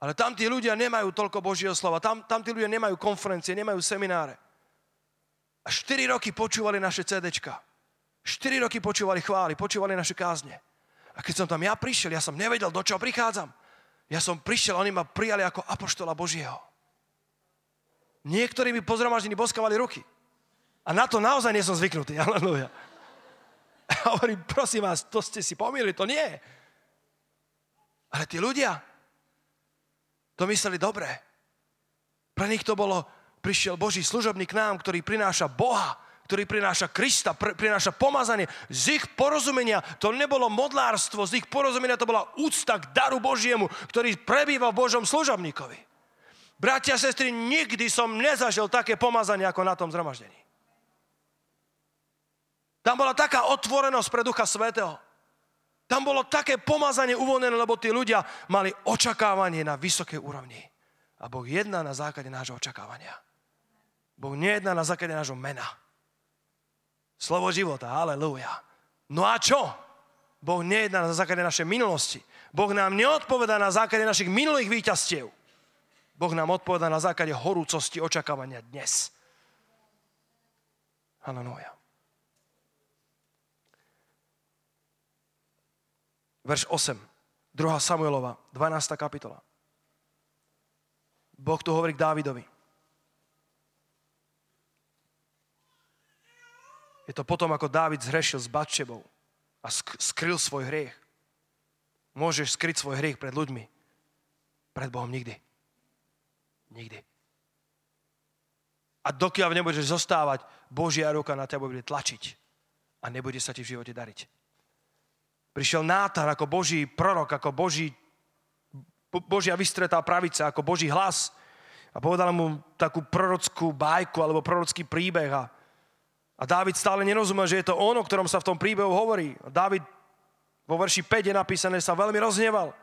Ale tam tí ľudia nemajú toľko Božieho slova. Tam tí ľudia nemajú konferencie, nemajú semináre. A 4 roky počúvali naše CDčka. 4 roky počúvali chvály, počúvali naše kázne. A keď som tam ja prišiel, ja som nevedel, do čoho prichádzam. Ja som prišiel, oni ma prijali ako apoštola Božieho. Niektorí mi po zhromaždení boskávali ruky. A na to naozaj nie som zvyknutý. Halelúja. A hovorím, prosím vás, to ste si pomýlili, to nie. Ale tí ľudia to mysleli dobre. Pre nich to bolo, prišiel Boží služobník k nám, ktorý prináša Boha, ktorý prináša Krista, prináša pomazanie. Z ich porozumenia to nebolo modlárstvo, z ich porozumenia to bola úcta k daru Božiemu, ktorý prebýva v Božom služobníkovi. Bratia a sestry, nikdy som nezažil také pomazanie, ako na tom zhromaždení. Tam bola taká otvorenosť pre Ducha Svätého. Tam bolo také pomazanie uvoľnené, lebo tí ľudia mali očakávanie na vysokej úrovni. A Boh jedná na základe nášho očakávania. Boh nejedná na základe nášho mena. Slovo života, halelúja. No a čo? Boh nejedná na základe našej minulosti. Boh nám neodpovedá na základe našich minulých víťazstiev. Boh nám odpovedá na základe horúcosti očakávania dnes. Halelúja. Verš 8, 2. Samuelova, 12. kapitola. Boh tu hovorí k Dávidovi. Je to potom, ako Dávid zhrešil s Batšebou a skryl svoj hriech. Môžeš skryť svoj hriech pred ľuďmi. Pred Bohom nikdy. Nikdy. A dokiaľ nebudeš zostávať, Božia ruka na teba bude tlačiť a nebude sa ti v živote dariť. Prišiel Nátan ako Boží prorok, ako Božia vystretá pravica, ako Boží hlas a povedal mu takú prorockú bajku alebo prorocký príbeh a Dávid stále nerozumel, že je to on, o ktorom sa v tom príbehu hovorí. A Dávid vo verši 5 je napísané, sa veľmi rozhneval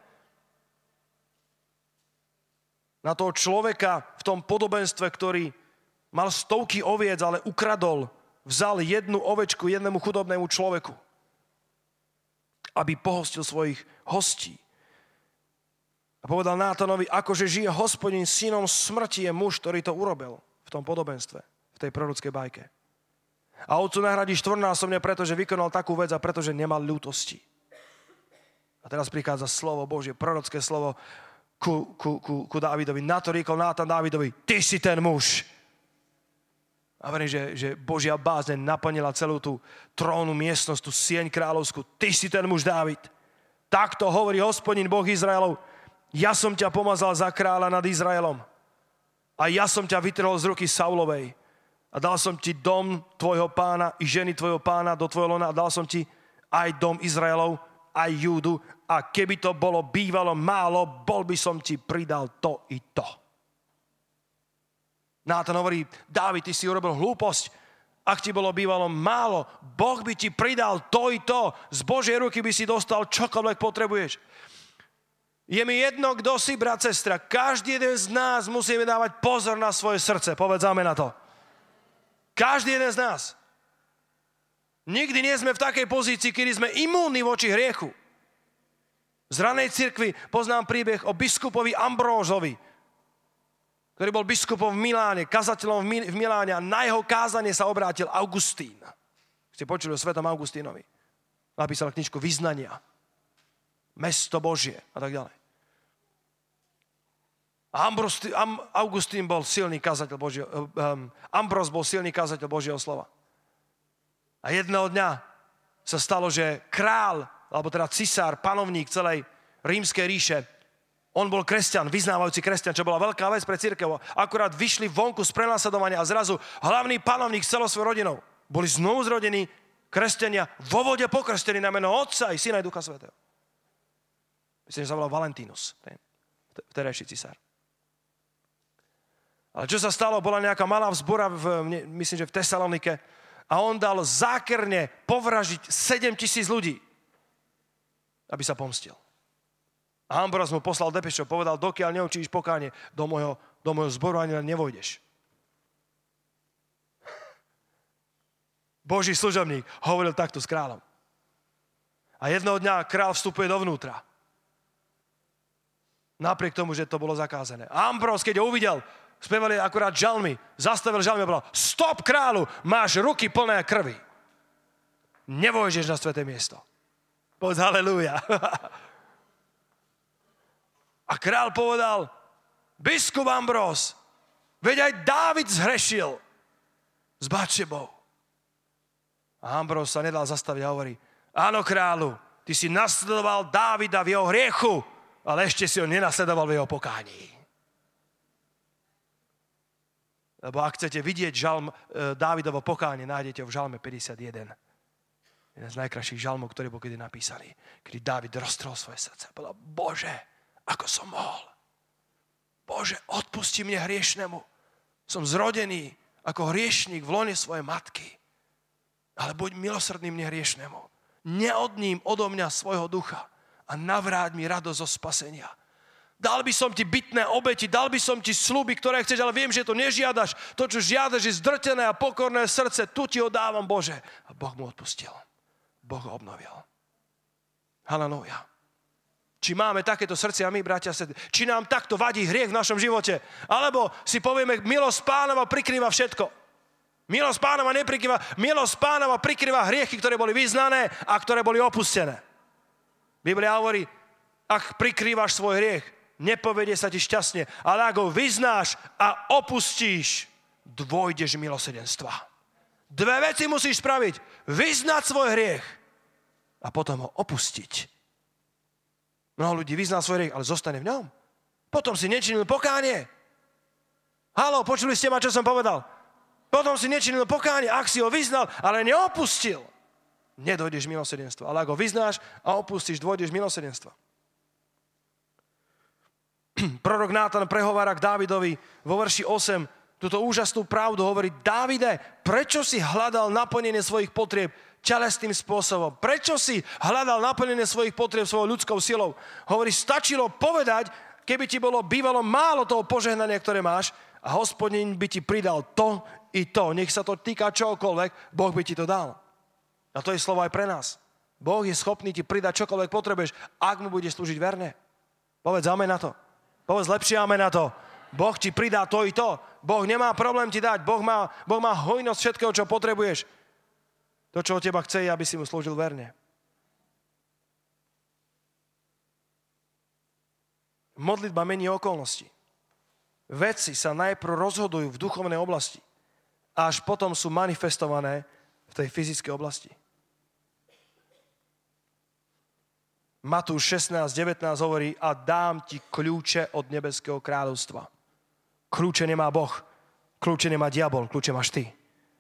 na toho človeka v tom podobenstve, ktorý mal stovky oviec, ale ukradol, vzal jednu ovečku jednému chudobnému človeku, aby pohostil svojich hostí. A povedal Nátanovi, akože žije Hospodin, synom smrti je muž, ktorý to urobil v tom podobenstve, v tej prorockej bajke. A otcu nahradí štvornásobne, pretože vykonal takú vec a pretože nemal ľútosti. A teraz prichádza slovo Božie, prorocké slovo ku Dávidovi. Na to riekol Nátan Dávidovi, ty si ten muž. A verím, že Božia bázeň naplnila celú tú trónnu miestnosť, tú sieň kráľovskú. Ty si ten muž, Dávid. Takto hovorí Hospodin, Boh Izraelov. Ja som ťa pomazal za kráľa nad Izraelom. A ja som ťa vytrhol z ruky Saulovej. A dal som ti dom tvojho pána i ženy tvojho pána do tvojho lona. A dal som ti aj dom Izraelov, aj Júdu. A keby to bolo bývalo málo, bol by som ti pridal to i to. Nátan hovorí, Dávid, ty si urobil hlúposť. Ak ti bolo bývalo málo, Boh by ti pridal to i to. Z Božej ruky by si dostal čokoľvek potrebuješ. Je mi jedno, kto si, brat, sestra. Každý jeden z nás musíme dávať pozor na svoje srdce. Povedzáme na to. Každý jeden z nás. Nikdy nie sme v takej pozícii, kedy sme imúnni voči hriechu. Z ranej cirkvi poznám príbeh o biskupovi Ambrózovi, ktorý bol biskupom v Miláne, kazateľom v Miláne a na jeho kázanie sa obrátil Augustín. Ste počuli o svetom Augustínovi. Napísal knižku Vyznania. Mesto Božie a tak ďalej. Augustín bol silný kazateľ Božieho, Ambróz bol silný kazateľ Božieho slova. A jedného dňa sa stalo, že král, alebo teda cisár, panovník celej rímskej ríše, on bol kresťan, vyznávajúci kresťan, čo bola veľká vec pre cirkev. Akurát vyšli vonku z prenasledovania a zrazu hlavný panovník s celou svojou rodinou boli znovu zrodení kresťania, vo vode pokrstení na meno Otca i Syna i Ducha Svätého. Myslím, že sa volal Valentínus, vtedajší cisár. Ale čo sa stalo, bola nejaká malá vzbora, myslím, že v Tesalonike, a on dal zákerne povražiť 7,000 ľudí, aby sa pomstil. A Ambróz mu poslal depešo, povedal, dokiaľ neučíš pokánie, do môjho zboru ani nevojdeš. Boží služobník hovoril takto s kráľom. A jedného dňa kráľ vstupuje dovnútra. Napriek tomu, že to bolo zakázané. Ambrós, keď ho uvidel, spievali akurát žalmy, zastavil žalmy a povedal, stop kráľu, máš ruky plné krvi. Nevojžeš na sväté miesto. Povedz halelúja. A kráľ povedal, biskup Ambrós, veď aj Dávid zhrešil s Batšebou. A Ambrós sa nedal zastaviť a hovorí, áno kráľu, ty si nasledoval Dávida v jeho hriechu, ale ešte si ho nenasledoval v jeho pokání. Lebo ak chcete vidieť žalm Dávidovo pokánie, nájdete ho v žalme 51. Jeden z najkrajších žalmov, ktorý bol kedy napísaný. Kedy Dávid roztrhol svoje srdce. Povedal, Bože, ako som mohol. Bože, odpusti mne hriešnemu. Som zrodený ako hriešník v lone svojej matky. Ale buď milosrdný mne hriešnemu. Neodním odo mňa svojho ducha a navráť mi radosť zo spasenia. Dal by som ti bytné obeti, dal by som ti sľuby, ktoré chceš, ale viem, že to nežiadaš. To, čo žiadaš, je zdrtené a pokorné srdce. Tu ti ho dávam, Bože. A Boh mu odpustil. Boh ho obnovil. Halelúja. Či máme takéto srdcia my, bratia a sestry? Či nám takto vadí hriech v našom živote? Alebo si povieme, milosť Pánova prikrýva všetko. Milosť Pánova neprikrýva. Milosť Pánova prikrýva hriechy, ktoré boli vyznané a ktoré boli opustené. Biblia hovorí, ak prikrývaš svoj hriech, nepovedie sa ti šťastne, ale ak ho vyznáš a opustíš, dôjdeš milosrdenstva. Dve veci musíš spraviť. Vyznať svoj hriech a potom ho opustiť. Mnoho ľudí vyzná svoj hriech, ale zostane v ňom. Potom si nečinil pokánie. Haló, počuli ste ma, čo som povedal? Potom si nečinil pokánie, ak si ho vyznal, ale neopustil. Nedojdeš milosrdenstva. Ale ak ho vyznáš a opustíš, dôjdeš milosrdenstva. Prorok Nátan prehovára k Dávidovi vo verši 8 túto úžasnú pravdu. Hovorí, Dávide, prečo si hľadal naplnenie svojich potrieb telesným spôsobom? Prečo si hľadal naplnenie svojich potrieb svojou ľudskou silou? Hovorí, stačilo povedať, keby ti bolo bývalo málo toho požehnania, ktoré máš, a Hospodin by ti pridal to i to. Nech sa to týka čokoľvek, Boh by ti to dal. A to je slovo aj pre nás. Boh je schopný ti pridať čokoľvek potrebuješ, ak mu budeš slúžiť verne. Povedz amen na to. Povedz lepšie amen na to. Boh ti pridá to i to. Boh nemá problém ti dať. Boh má hojnosť všetkého, čo potrebuješ. To, čo od teba chce, je, aby si mu slúžil verne. Modlitba mení okolnosti. Veci sa najprv rozhodujú v duchovnej oblasti, až potom sú manifestované v tej fyzickej oblasti. Matúš 16:19 hovorí, a dám ti kľúče od nebeského kráľovstva. Kľúče nemá Boh, kľúče nemá diabol, kľúče máš ty.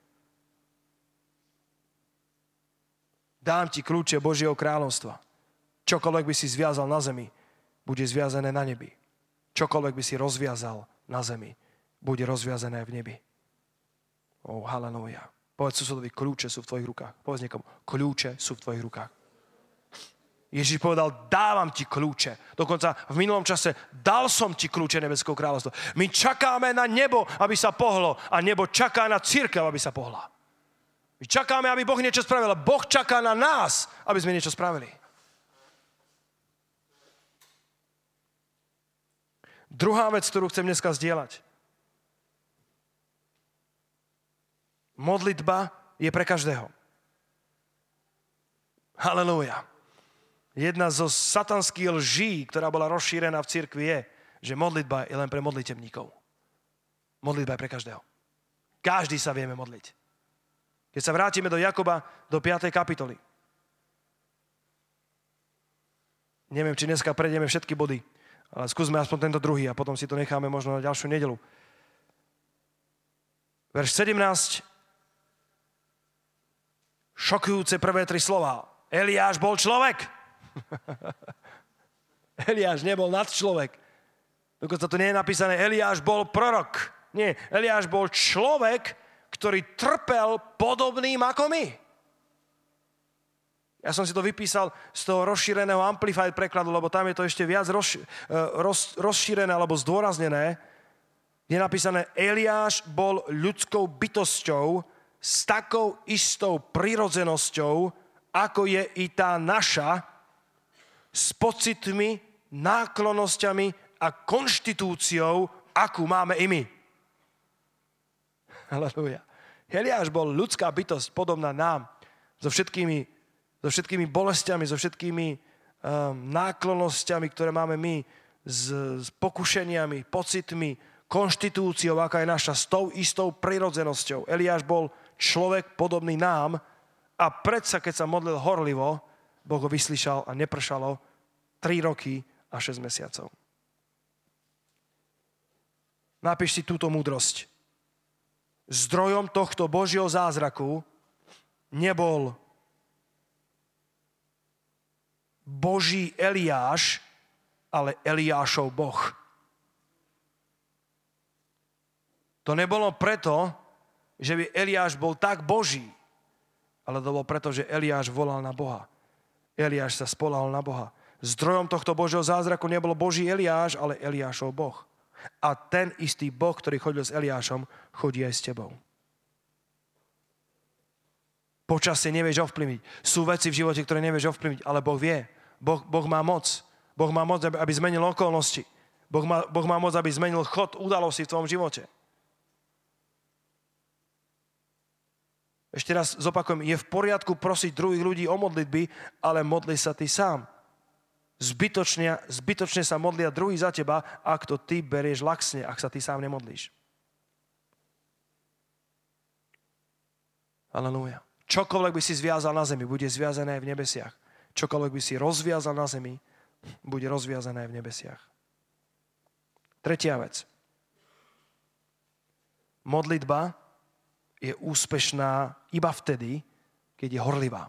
Dám ti kľúče Božieho kráľovstva. Čokoľvek by si zviazal na zemi, bude zviazané na nebi. Čokoľvek by si rozviazal na zemi, bude rozviazané v nebi. Halelúja. Povedz susedovi, kľúče sú v tvojich rukách. Povedz niekomu, kľúče sú v tvojich rukách. Ježiš povedal, dávam ti kľúče. Dokonca v minulom čase dal som ti kľúče nebeského kráľovstva. My čakáme na nebo, aby sa pohlo, a nebo čaká na cirkev, aby sa pohla. My čakáme, aby Boh niečo spravil, a Boh čaká na nás, aby sme niečo spravili. Druhá vec, ktorú chcem dneska zdieľať. Modlitba je pre každého. Halelúja. Jedna zo satanských lží, ktorá bola rozšírená v cirkvi, je, že modlitba je len pre modlitebníkov. Modlitba je pre každého. Každý sa vieme modliť. Keď sa vrátime do Jakoba, do 5. kapitoly. Neviem, či dneska prejdeme všetky body, ale skúsme aspoň tento druhý a potom si to necháme možno na ďalšiu nedeľu. Verš 17. Šokujúce prvé 3 slová. Eliáš bol človek. Eliáš nebol nadčlovek. Dokonca to nie je napísané, Eliáš bol prorok. Nie, Eliáš bol človek, ktorý trpel podobným ako my. Ja som si to vypísal z toho rozšíreného Amplified prekladu, lebo tam je to ešte viac rozšírené alebo zdôraznené. Je napísané, Eliáš bol ľudskou bytosťou s takou istou prirodzenosťou, ako je i tá naša, s pocitmi, náklonnosťami a konštitúciou, akú máme i my. Halelúja. Eliáš bol ľudská bytosť podobná nám, so všetkými bolestiami, so všetkými náklonnosťami, ktoré máme my, s pokušeniami, pocitmi, konštitúciou, aká je naša, s tou istou prirodzenosťou. Eliáš bol človek podobný nám a predsa, keď sa modlil horlivo, Boh ho vyslyšal a nepršalo 3 roky a 6 mesiacov. Napíš si túto múdrosť. Zdrojom tohto Božieho zázraku nebol Boží Eliáš, ale Eliášov Boh. To nebolo preto, že by Eliáš bol tak Boží, ale to bolo preto, že Eliáš volal na Boha. Eliáš sa spoľahol na Boha. Zdrojom tohto Božieho zázraku nebol Boží Eliáš, ale Eliášov Boh. A ten istý Boh, ktorý chodil s Eliášom, chodí aj s tebou. Počasie nevieš ovplyvniť. Sú veci v živote, ktoré nevieš ovplyvniť, ale Boh vie. Boh má moc. Boh má moc, aby zmenil okolnosti. Boh má moc, aby zmenil chod udalostí v tvojom živote. Ešte raz zopakujem, je v poriadku prosiť druhých ľudí o modlitby, ale modli sa ty sám. Zbytočne sa modlia druhý za teba, ak to ty berieš laxne, ak sa ty sám nemodlíš. Halelúja. Čokoľvek by si zviazal na zemi, bude zviazané aj v nebesiach. Čokoľvek by si rozviazal na zemi, bude rozviazané aj v nebesiach. Tretia vec. Modlitba je úspešná iba vtedy, keď je horlivá.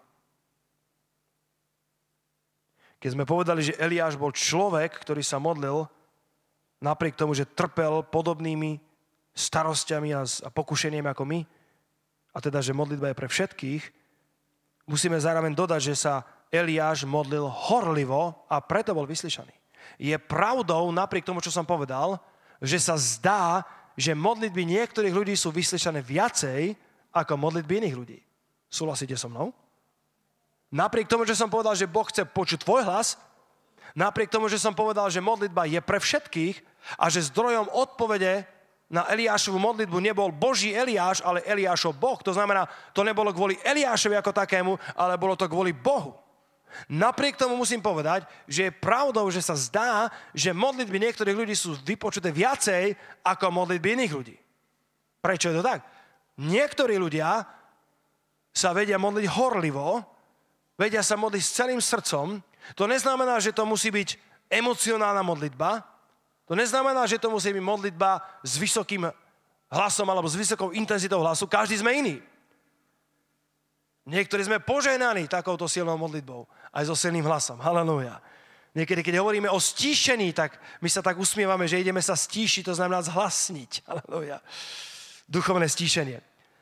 Keď sme povedali, že Eliáš bol človek, ktorý sa modlil, napriek tomu, že trpel podobnými starostiami a pokušeniami ako my, a teda, že modlitba je pre všetkých, musíme zároveň dodať, že sa Eliáš modlil horlivo a preto bol vyslyšaný. Je pravdou, napriek tomu, čo som povedal, že sa zdá, že modlitby niektorých ľudí sú vyslyšané viacej ako modlitby iných ľudí. Súhlasíte so mnou? Napriek tomu, že som povedal, že Boh chce počuť tvoj hlas, napriek tomu, že som povedal, že modlitba je pre všetkých a že zdrojom odpovede na Eliášovu modlitbu nebol Boží Eliáš, ale Eliášov Boh. To znamená, to nebolo kvôli Eliášovi ako takému, ale bolo to kvôli Bohu. Napriek tomu musím povedať, že je pravdou, že sa zdá, že modlitby niektorých ľudí sú vypočuté viacej ako modlitby iných ľudí. Prečo je to tak? Niektorí ľudia sa vedia modliť horlivo, vedia sa modliť s celým srdcom. To neznamená, že to musí byť emocionálna modlitba. To neznamená, že to musí byť modlitba s vysokým hlasom alebo s vysokou intenzitou hlasu. Každý sme iný. Niektorí sme požehnaní takouto silnou modlitbou. Aj so silným hlasom. Halelúja. Niekedy, keď hovoríme o stíšení, tak my sa tak usmievame, že ideme sa stíšiť, to znamená zhlasniť. Halelúja. Duchovné stíšenie.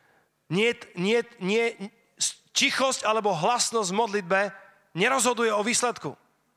Nie, tichosť alebo hlasnosť v modlitbe nerozhoduje o výsledku.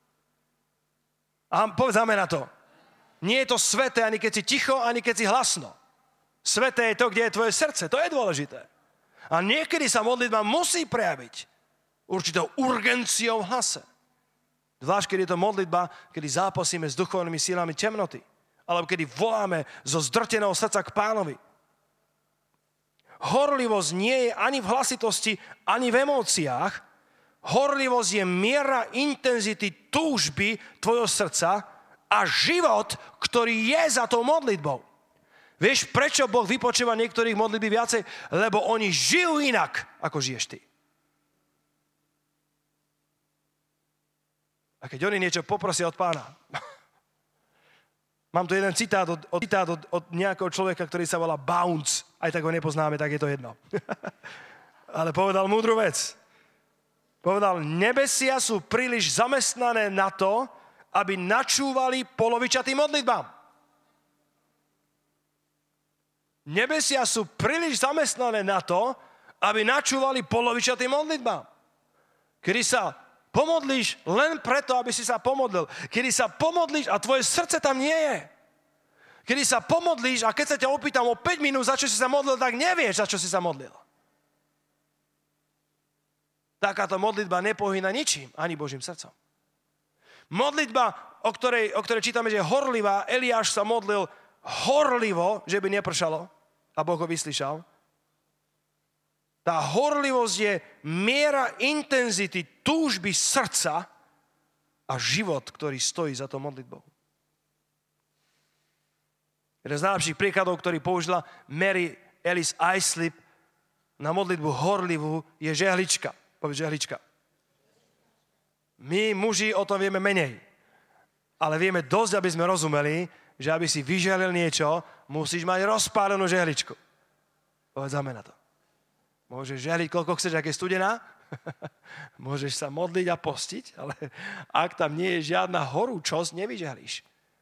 A povedzme na to. Nie je to sveté, ani keď si ticho, ani keď si hlasno. Sveté je to, kde je tvoje srdce. To je dôležité. A niekedy sa modlitba musí prejaviť určitou urgenciou v hlase. Zvlášť, keď je to modlitba, kedy zápasíme s duchovnými silami temnoty. Alebo kedy voláme zo zdrteného srdca k Pánovi. Horlivosť nie je ani v hlasitosti, ani v emóciách. Horlivosť je miera intenzity túžby tvojho srdca a život, ktorý je za tou modlitbou. Vieš, prečo Boh vypočúva niektorých modlitby viacej? Lebo oni žijú inak, ako žiješ ty. A keď oni niečo poprosia od Pána. Mám tu jeden citát od nejakého človeka, ktorý sa volá Bounce. Aj tak ho nepoznáme, tak je to jedno. Ale povedal múdru vec. Povedal, nebesia sú príliš zamestnané na to, aby načúvali polovičatým modlitbám. Nebesia sú príliš zamestnané na to, aby načúvali polovičatým modlitbám. Kedy sa pomodlíš len preto, aby si sa pomodlil. Kedy sa pomodlíš a tvoje srdce tam nie je. Kedy sa pomodlíš a keď sa ťa opýtam o 5 minút, za čo si sa modlil, tak nevieš, za čo si sa modlil. Takáto modlitba nepohýna ničím, ani Božím srdcom. Modlitba o ktorej čítame, že je horlivá, Eliáš sa modlil horlivo, že by nepršalo a Boh ho vyslyšal. Tá horlivosť je miera intenzity, túžby srdca a život, ktorý stojí za tou modlitbou. Jeden z najlepších príkladov, ktorý použila Mary Alice Islip na modlitbu horlivú, je žehlička. Povedz žehlička. My, muži, o tom vieme menej. Ale vieme dosť, aby sme rozumeli, že aby si vyžehlil niečo, musíš mať rozpálenú žehličku. Povedz amen na to. Môžeš žehliť, koľko chceš, ak je studená. Môžeš sa modliť a postiť, ale ak tam nie je žiadna horúčosť, nevyžehlíš.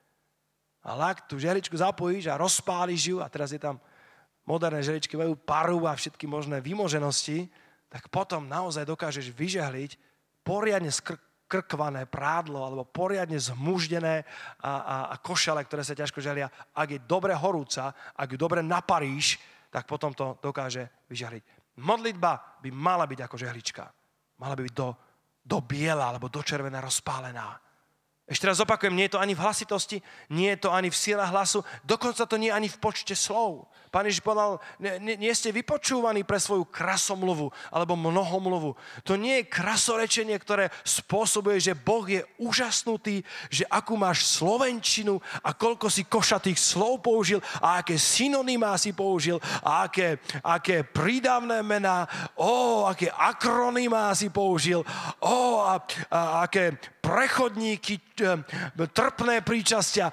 Ale ak tú žehličku zapojíš a rozpáliš ju, a teraz je tam moderné žehličky, majú paru a všetky možné vymoženosti, tak potom naozaj dokážeš vyžehliť poriadne krkvané prádlo alebo poriadne zmuždené a košele, ktoré sa ťažko žehlia. Ak je dobre horúca, ak ju dobre naparíš, tak potom to dokáže vyžehliť. Modlitba by mala byť ako žehlička. Mala by byť do biela alebo do červená rozpálená. Ešte raz opakujem, nie je to ani v hlasitosti, nie je to ani v sile hlasu, dokonca to nie je ani v počte slov. Pán Ježiš povedal, nie ste vypočúvaní pre svoju krasomluvu alebo mnohomluvu. To nie je krasorečenie, ktoré spôsobuje, že Boh je úžasnutý, že akú máš slovenčinu a koľko si košatých slov použil a aké synonymá si použil a aké prídavné mená, aké akronymá si použil, a aké prechodníky, trpné príčastia.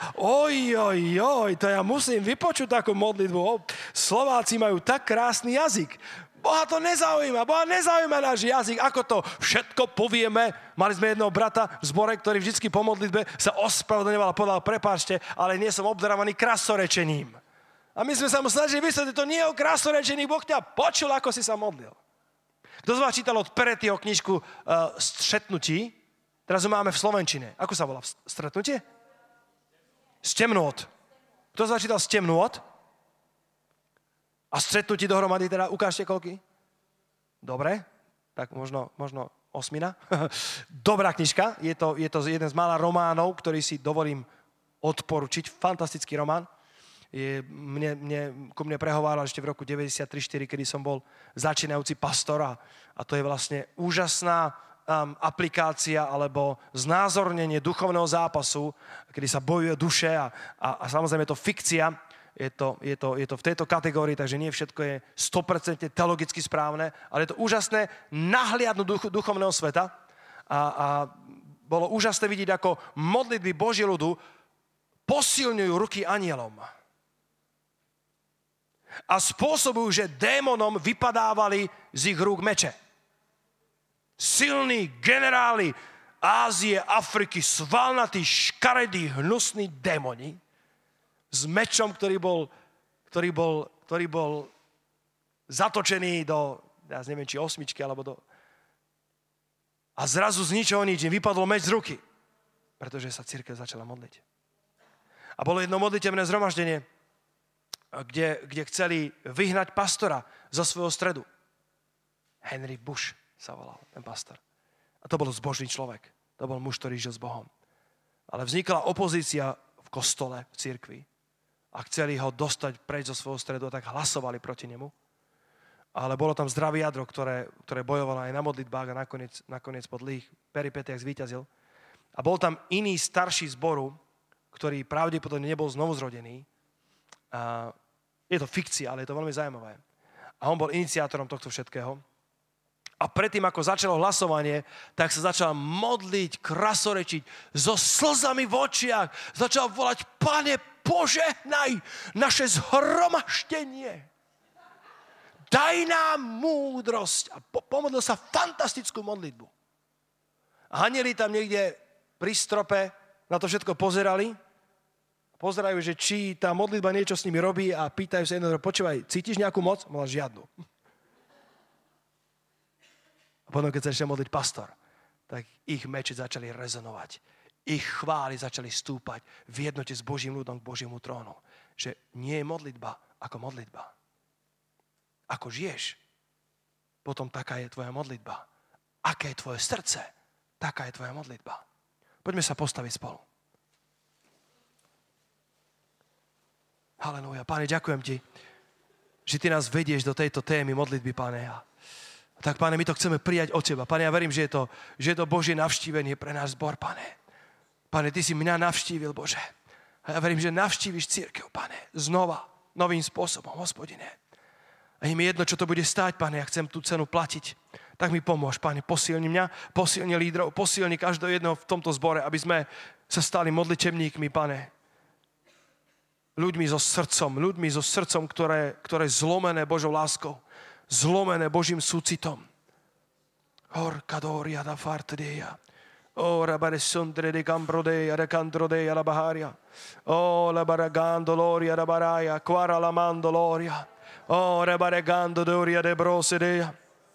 To ja musím vypočuť takú modlitbu. Slováci majú tak krásny jazyk. Boha to nezaujíma. Boha nezaujíma náš jazyk. Ako to všetko povieme. Mali sme jedného brata v zbore, ktorý vždycky po modlitbe sa ospravedlňoval a povedal, prepáčte, ale nie som obdarovaný krasorečením. A my sme sa mu snažili vysvetliť, to nie je o krasorečení. Boh ťa počul, ako si sa modlil. Kto z vás čítal od Perettyho knižku Stretnutí? Teraz ho máme v slovenčine. Ako sa volá? Stretnutie? Stemnôt. Kto z vás čítal Stemnôt? A Stretnutí dohromady teda ukážte koľky? Dobre, tak možno osmina. Dobrá knižka. Je to jeden z mála románov, ktorý si dovolím odporučiť. Fantastický román. Ku mne prehováral ešte v roku 93-4, kedy som bol začínajúci pastor a to je vlastne úžasná aplikácia alebo znázornenie duchovného zápasu, kedy sa bojuje duše a samozrejme je to fikcia, je to v tejto kategórii, takže nie všetko je 100% teologicky správne, ale je to úžasné nahliadnúť duchovného sveta a bolo úžasné vidieť, ako modlitby Božieho ľudu posilňujú ruky anielom. A spôsobujú, že démonom vypadávali z ich rúk meče. Silní generáli Ázie, Afriky, svalnatí, škaredí, hnusní démoni s mečom, ktorý bol zatočený do, ja neviem, či osmičky, alebo do... A zrazu z ničoho nič im vypadol meč z ruky, pretože sa cirkev začala modliť. A bolo jedno modlitebné zhromaždenie, kde chceli vyhnať pastora zo svojho stredu. Henry Bush sa volal ten pastor. A to bol zbožný človek. To bol muž, ktorý žil s Bohom. Ale vznikla opozícia v kostole, v cirkvi a chceli ho dostať preč zo svojho stredu a tak hlasovali proti nemu. Ale bolo tam zdravé jadro, ktoré bojovalo aj na modlitbách a nakoniec po dlhých peripetiach zvíťazil. A bol tam iný starší zboru, ktorý pravdepodobne nebol znovu zrodený. Je to fikcia, ale je to veľmi zaujímavé. A on bol iniciátorom tohto všetkého. A predtým, ako začalo hlasovanie, tak sa začal modliť, krasorečiť, so slzami v očiach. Začal volať, Pane, požehnaj naše zhromaždenie. Daj nám múdrosť. A pomodlil sa fantastickú modlitbu. A anjeli tam niekde pri strope na to všetko pozerali. Pozerajú, že či tá modlitba niečo s nimi robí a pýtajú sa jedno, počúvaj, cítiš nejakú moc? Mala žiadnu. A potom, keď sa začal modliť pastor, tak ich meče začali rezonovať. Ich chvály začali stúpať v jednote s Božím ľudom k Božiemu trónu. Že nie je modlitba ako modlitba. Ako žiješ, potom taká je tvoja modlitba. Aké je tvoje srdce, taká je tvoja modlitba. Poďme sa postaviť spolu. Halelúja. Pane, ďakujem ti, že ty nás vedieš do tejto témy modlitby, Pane. A tak, Pane, my to chceme prijať od teba. Pane, ja verím, že je to Božie navštívenie pre náš zbor, Pane. Pane, ty si mňa navštívil, Bože. A ja verím, že navštíviš cirkev, Pane, znova, novým spôsobom, Hospodine. A je mi jedno, čo to bude stáť, Pane, ja chcem tú cenu platiť. Tak mi pomôž, Pane, posilni mňa, posilni lídrov, posilni každého jedného v tomto zbore, aby sme sa stali modlitebníkmi, Pane. Ľuďmi so srdcom, ktoré je zlomené Božou láskou, zlomené Božím súcitom. Orkadoria da fartedeja. Ora baresondre de cambrodeja, de candrodeja la baharia. O la baragandoloria da baraya, quara la mandoloria. Ora baregando doria de brosedeja.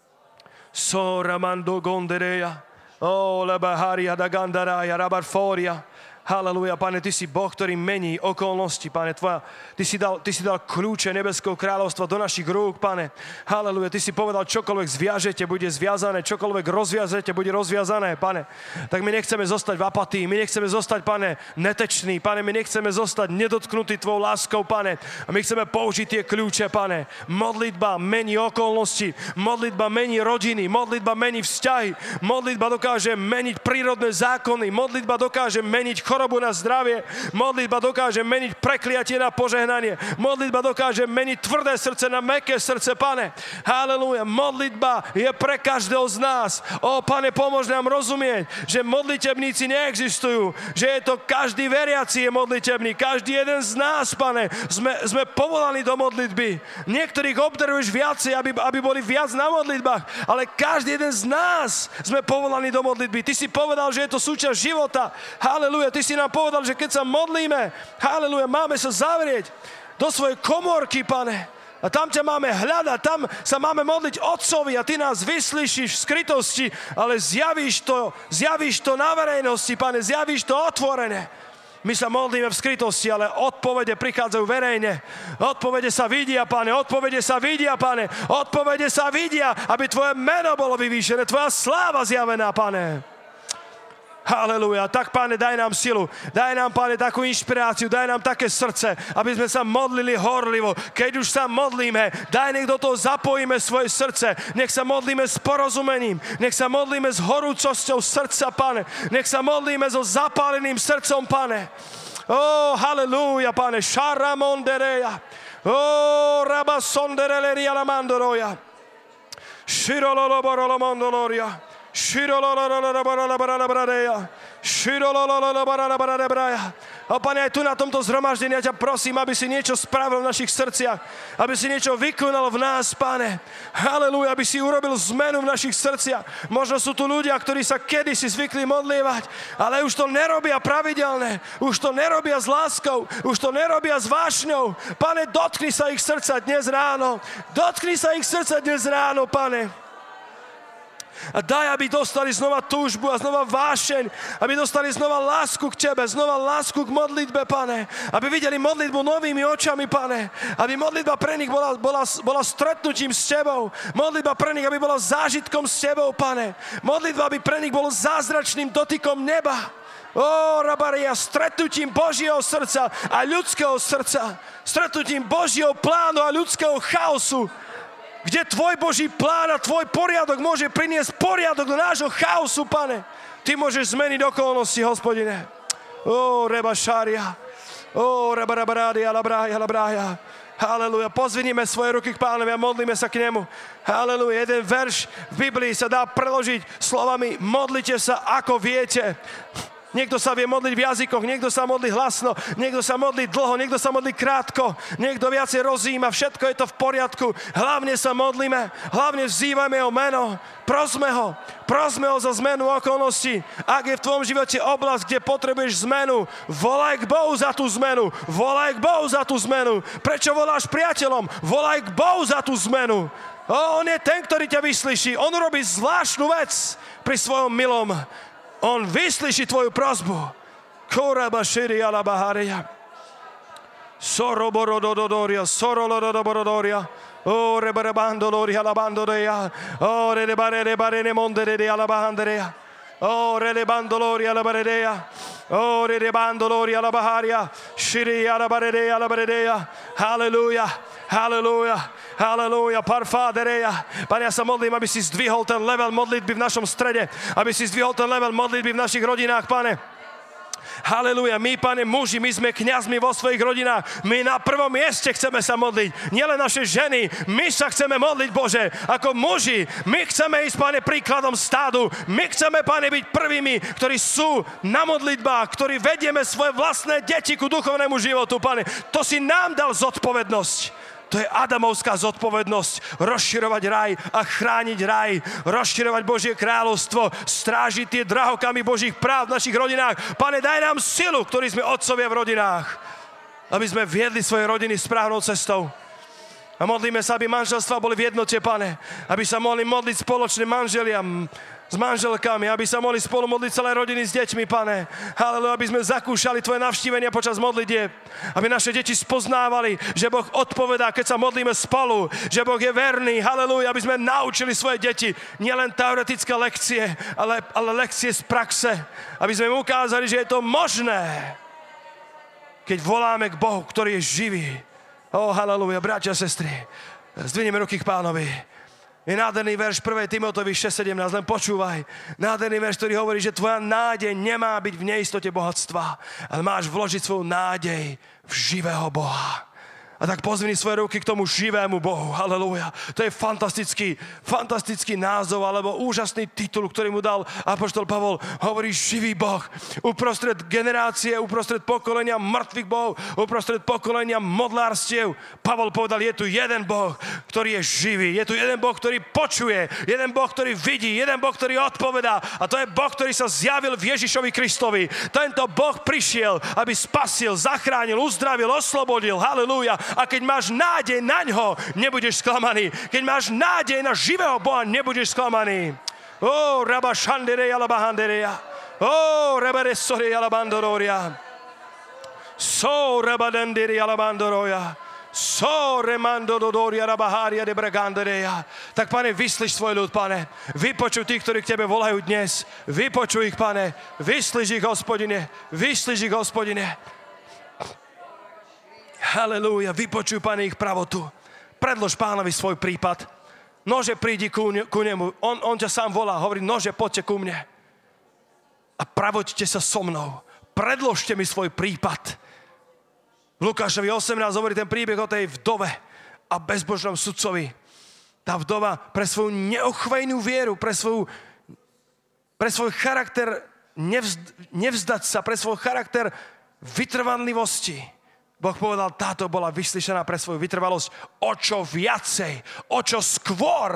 Sora mando gondedeja. O la baharia da gandaraya, rabarforia. Halelúja, Pane, ty si Boh, ktorý mení okolnosti, Pane. Ty si dal kľúče nebeského kráľovstva do našich rúk, Pane. Halelúja, ty si povedal, čokoľvek zviažete, bude zviazané, čokoľvek rozviazete, bude rozviazané, Pane. Tak my nechceme zostať v apatii, my nechceme zostať, Pane, neteční, Pane, my nechceme zostať nedotknutí tvojou láskou, Pane. A my chceme použiť tie kľúče, Pane. Modlitba mení okolnosti, modlitba mení rodiny, modlitba mení vzťahy, modlitba dokáže meniť prírodné zákony, modlitba dokáže meniť chorobu na zdravie. Modlitba dokáže meniť prekliatie na požehnanie. Modlitba dokáže meniť tvrdé srdce na mäkké srdce, Pane. Halelúja. Modlitba je pre každého z nás. Ó, Pane, pomôž nám rozumieť, že modlitebníci neexistujú. Že je to každý veriaci je modlitebný. Každý jeden z nás, Pane, sme povolaní do modlitby. Niektorých obdaruješ viacej, aby boli viac na modlitbách. Ale každý jeden z nás sme povolaní do modlitby. Ty si povedal, že je to súčasť života. Halelúja. Ty si nám povedal, že keď sa modlíme, halelúja, máme sa zavrieť do svojej komórky, Pane. A tam ťa máme hľadať, tam sa máme modliť Otcovi a ty nás vyslíšiš v skrytosti, ale zjavíš to na verejnosti, Pane, zjavíš to otvorené. My sa modlíme v skrytosti, ale odpovede prichádzajú verejne. Odpovede sa vidia, Pane, odpovede sa vidia, Pane, odpovede sa vidia, aby tvoje meno bolo vyvýšené, tvoja sláva zjavená, Pane. Halelúja. Tak, Pane, daj nám silu. Daj nám, Pane, takú inšpiráciu. Daj nám také srdce, aby sme sa modlili horlivo. Keď už sa modlíme, nech do toho zapojíme svoje srdce. Nech sa modlíme s porozumením. Nech sa modlíme s horúcosťou srdca, Pane. Nech sa modlíme so zapáleným srdcom, Pane. Oh, halelúja, Pane. Šaramondereja. Oh, rabasondereleria la mandoroja. Širololoborolomondoloria. A Pane, aj tu na tomto zhromaždení ja ťa prosím, aby si niečo spravil v našich srdciach, aby si niečo vykonal v nás, Pane. Halelúja, aby si urobil zmenu v našich srdciach. Možno sú tu ľudia, ktorí sa kedysi zvykli modlievať, ale už to nerobia pravidelne, už to nerobia s láskou, už to nerobia s vášňou. Pane, dotkni sa ich srdca dnes ráno. Dotkni sa ich srdca dnes ráno, Pane. A daj, aby dostali znova túžbu a znova vášeň, aby dostali znova lásku k Tebe, znova lásku k modlitbe, Pane. Aby videli modlitbu novými očami, Pane. Aby modlitba pre nich bola stretnutím s Tebou. Modlitba pre nich, aby bola zážitkom s Tebou, Pane. Modlitba, aby pre nich bolo zázračným dotykom neba. Rabaria, stretnutím Božieho srdca a ľudského srdca. Stretnutím Božieho plánu a ľudského chaosu. Kde tvoj Boží plán a tvoj poriadok môže priniesť poriadok do nášho chaosu, Pane. Ty môžeš zmeniť okolnosti, Hospodine. Rebašária. Rebarabarádia, labrája. Halelúja. Pozviníme svoje ruky k Pánovi a modlíme sa k Nemu. Halelúja. Jeden verš v Biblii sa dá preložiť slovami modlite sa, ako viete. Niekto sa vie modliť v jazykoch, niekto sa modlí hlasno, niekto sa modlí dlho, niekto sa modlí krátko, niekto viacej rozjíma, všetko je to v poriadku. Hlavne sa modlíme, hlavne vzývame Jeho meno, prosme ho za zmenu okolností. Ak je v tvojom živote oblasť, kde potrebuješ zmenu, volaj k Bohu za tú zmenu, volaj k Bohu za tú zmenu. Prečo voláš priateľom? Volaj k Bohu za tú zmenu. On je ten, ktorý ťa vyslyší, on robí zvláštnu vec pri svojom milom. On vyslyší tvoju prosbu. Koraba širi ala baharia. Soroborododoria, sorolodoborodoria. O rebarabandoloria la bandorea. O rebare mondere ala bahanderea. O relebandoloria la baredea. O relebandoloria la baharia. Shiri ala baredea la baredea. Halelúja, halelúja, halelúja, parfádereja. Pane, ja sa modlím, aby si zdvihol ten level modlitby v našom strede, aby si zdvihol ten level modlitby v našich rodinách, Pane. Halelúja, my, Pane, muži, my sme kňazmi vo svojich rodinách. My na prvom mieste chceme sa modliť. Nielen naše ženy, my sa chceme modliť, Bože. Ako muži, my chceme ísť, Pane, príkladom stádu. My chceme, Pane, byť prvými, ktorí sú na modlitbách, ktorí vedieme svoje vlastné deti ku duchovnému životu, Pane. To si nám dal zodpovednosť. To je Adamovská zodpovednosť. Rozširovať raj a chrániť raj. Rozširovať Božie kráľovstvo. Strážiť tie drahokamy Božích práv v našich rodinách. Pane, daj nám silu, ktorí sme otcovia v rodinách. Aby sme viedli svoje rodiny správnou cestou. A modlíme sa, aby manželstvá boli v jednote, Pane. Aby sa mohli modliť spoločne manželia s manželkami, aby sa mohli spolu modliť celé rodiny s deťmi, Pane. Halelúja, aby sme zakúšali Tvoje navštívenia počas modlitieb. Aby naše deti spoznávali, že Boh odpovedá, keď sa modlíme spolu, že Boh je verný. Halelúja, aby sme naučili svoje deti nielen teoretické lekcie, ale lekcie z praxe. Aby sme im ukázali, že je to možné, keď voláme k Bohu, ktorý je živý. Halelúja, bratia a sestry, zdvinieme ruky k Pánovi. Je nádherný verš 1. Timoteovi 6.17, len počúvaj. Nádherný verš, ktorý hovorí, že tvoja nádej nemá byť v neistote bohatstva, ale máš vložiť svoju nádej v živého Boha. A tak pozvini svoje ruky k tomu živému Bohu. Halelúja. To je fantastický názov, alebo úžasný titul, ktorý mu dal apoštol Pavol. Hovorí živý Boh. Uprostred generácie, uprostred pokolenia mŕtvych bohov, uprostred pokolenia modlárstiev. Pavol povedal, je tu jeden Boh, ktorý je živý. Je tu jeden Boh, ktorý počuje. Jeden Boh, ktorý vidí. Jeden Boh, ktorý odpovedá. A to je Boh, ktorý sa zjavil v Ježišovi Kristovi. Tento Boh prišiel, aby spasil, zachránil, uzdravil, oslobodil. Halelúja. A keď máš nádej na ňo, nebudeš sklamaný. Keď máš nádej na živého Boha, nebudeš sklamaný. Raba Shandereja Labahandereja. Rabare Soreja Labandororia. Rabadandereja Labandoroja. Remando Dodoria Rabaharia de Bragandereja. Tak, Pane, vyslíš svoj ľud, Pane. Vypočuj tých, ktorí k Tebe volajú dnes. Vypočuj ich, Pane. Vyslíš ich, Hospodine. Vyslíš ich, Hospodine. Halelúja, vypočuj, Pane, ich pravotu. Predlož Pánovi svoj prípad. Nože, prídi ku nemu. On ťa sám volá. Hovorí, nože, poďte ku mne. A pravoďte sa so mnou. Predložte mi svoj prípad. V Lukášovi 18 hovorí ten príbeh o tej vdove a bezbožnom sudcovi. Tá vdova pre svoju neochvejnú vieru, pre svoj charakter nevzdať sa, pre svoj charakter vytrvanlivosti, Boh povedal, táto bola vyslyšená pre svoju vytrvalosť. O čo viacej, o čo skôr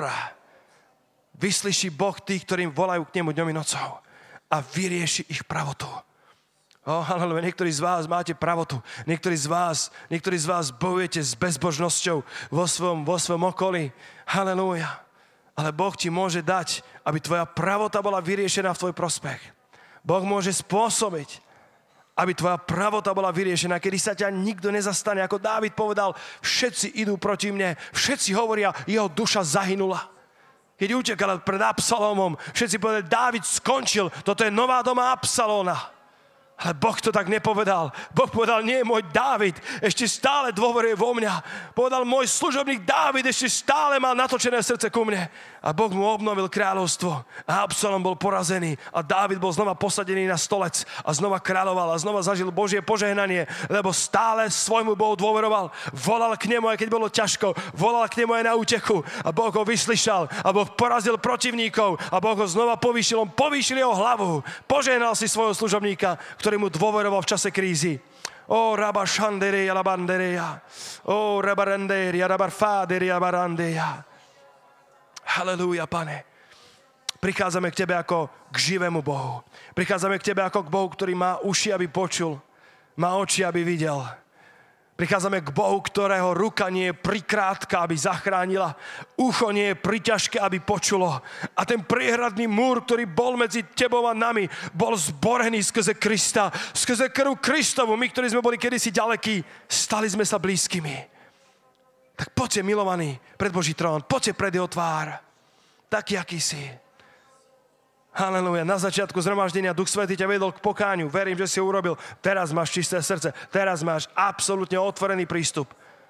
vyslyší Boh tých, ktorým volajú k nemu dňom i nocou a vyrieši ich pravotu. Halleluja, niektorí z vás máte pravotu. Niektorí z vás bojujete s bezbožnosťou vo svojom okolí. Halleluja. Ale Boh ti môže dať, aby tvoja pravota bola vyriešená v tvoj prospech. Boh môže spôsobiť, aby tvoja pravota bola vyriešená, kedy sa ťa nikto nezastane. Ako Dávid povedal, všetci idú proti mne, všetci hovoria, jeho duša zahynula. Keď utekal pred Absalomom, všetci povedali, Dávid skončil, toto je nová doma Absalóna. Ale Boh to tak nepovedal. Boh povedal, nie, môj Dávid ešte stále dôveruje vo mňa. Povedal, môj služobník Dávid ešte stále mal natočené srdce ku mne. A Boh mu obnovil kráľovstvo. A Absalom bol porazený. A Dávid bol znova posadený na stolec. A znova kráľoval. A znova zažil Božie požehnanie. Lebo stále svojmu Bohu dôveroval. Volal k nemu, aj keď bolo ťažko. Volal k nemu aj na útechu. A Boh ho vyslyšal. A Boh porazil protivníkov. A Boh ho znova povýšil. On povýšil jeho hlavu. Požehnal si svojho služobníka, ktorý mu dôveroval v čase krízy. Raba Shandereja Labandereja. Rabaranderia, Rabarfaderia, Barandeja. Halelúja, Pane. Prichádzame k Tebe ako k živému Bohu. Prichádzame k Tebe ako k Bohu, ktorý má uši, aby počul. Má oči, aby videl. Prichádzame k Bohu, ktorého ruka nie je prikrátka, aby zachránila. Ucho nie je priťažké, aby počulo. A ten priehradný múr, ktorý bol medzi Tebou a nami, bol zborený skrze Krista. Skrze krv Kristovu. My, ktorí sme boli kedysi ďalekí, stali sme sa blízkymi. Tak poďte, milovaní, pred Boží trón. Poďte pred jeho tvár. Taký, aký si. Halelúja. Na začiatku zhromaždenia Duch Svätý ťa vedol k pokáňu. Verím, že si ho urobil. Teraz máš čisté srdce. Teraz máš absolútne otvorený prístup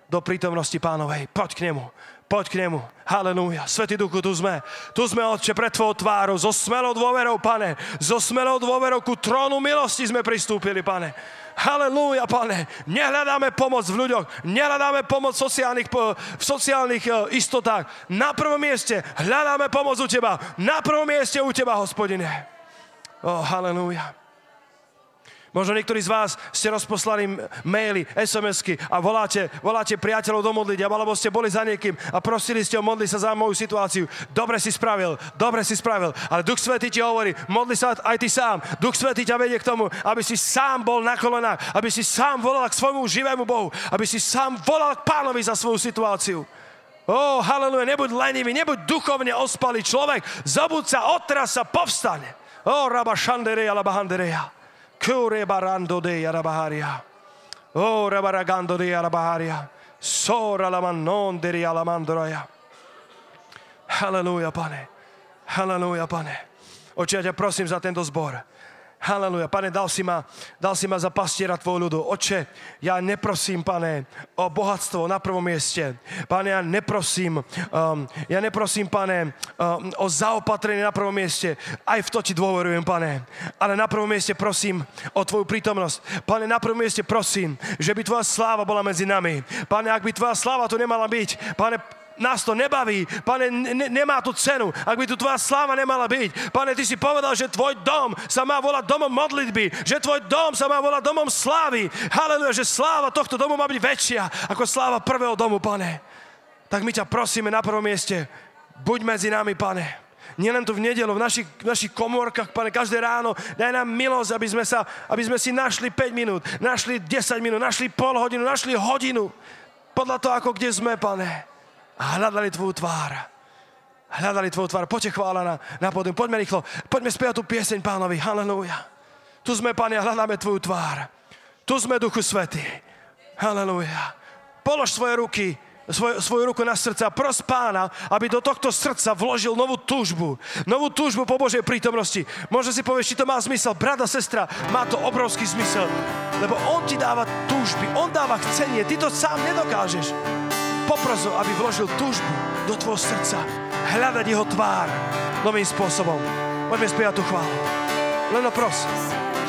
do prítomnosti Pánovej. Poď k nemu. Poď k nemu. Halelúja. Svätý Duchu, tu sme. Tu sme, Otče, pred tvojou tvárou. So smelou dôverou, Pane. So smelou dôverou ku trónu milosti sme pristúpili, Pane. Halelúja, Pane. Nehľadáme pomoc v ľuďoch. Nehľadáme pomoc v sociálnych istotách. Na prvom mieste hľadáme pomoc u Teba. Na prvom mieste u Teba, Hospodine. Halelúja. Možno niektorí z vás ste rozposlali maily, SMS-ky a voláte priateľov do modlitieb, alebo ste boli za niekým a prosili ste ho modliť sa za moju situáciu. Dobre si spravil. Ale Duch Svätý ti hovorí, modli sa aj ty sám. Duch Svätý ťa vedie k tomu, aby si sám bol na kolenách, aby si sám volal k svojmu živému Bohu, aby si sám volal k Pánovi za svoju situáciu. Halleluja, nebuď lenivý, nebuď duchovne ospalý človek, zobud sa, odteraz sa, povstaň. Raba Shandereja, Laba Handereja. Kure barando de arabaharia. Rabaragando de arabaharia. Sora la manon de alamandroja. Halleluja, Pane. Halleluja, Pane. Oče, ja ťa prosím za tento zbor. Halleluja. Pane, dal si ma za pastiera tvojho ľudu. Oče, ja neprosím, Pane, o bohatstvo na prvom mieste. Pane, ja neprosím, Pane, o zaopatrenie na prvom mieste. Aj v to ti dôverujem, Pane. Ale na prvom mieste prosím o tvoju prítomnosť. Pane, na prvom mieste prosím, že by tvoja sláva bola medzi nami. Pane, ak by tvoja sláva tu nemala byť, Pane, nás to nebaví. Pane, nemá tu cenu, ak by tu tvoja sláva nemala byť. Pane, ty si povedal, že tvoj dom sa má volať domom modlitby, že tvoj dom sa má volať domom slávy. Halleluja, že sláva tohto domu má byť väčšia ako sláva prvého domu, Pane. Tak my ťa prosíme na prvom mieste, buď medzi nami, Pane. Nielen tu v nedeľu, v našich komórkach, Pane, každé ráno, daj nám milosť, aby sme si našli 5 minút, našli 10 minút, našli pol hodinu, našli hodinu. Podľa toho, ako kde sme, Pane. A hľadali tvoju tvár. Poďte chvála na pódium. Poďme rýchlo. Poďme spievať tú pieseň Pánovi. Halelúja. Tu sme, Pane, a hľadáme tvoju tvár. Tu sme, Duchu Svätý. Halelúja. Polož svoju ruku na srdce a pros Pána, aby do tohto srdca vložil novú túžbu po Božej prítomnosti. Možno si povieš, či to má zmysel. Brat a sestra, má to obrovský zmysel, lebo On ti dáva túžby, On dáva chcenie, ty to sám nedokážeš. Popros ho, aby vložil túžbu do tvojho srdca. Hľadať jeho tvár novým spôsobom. Poďme spievať tú chválu. Len pros.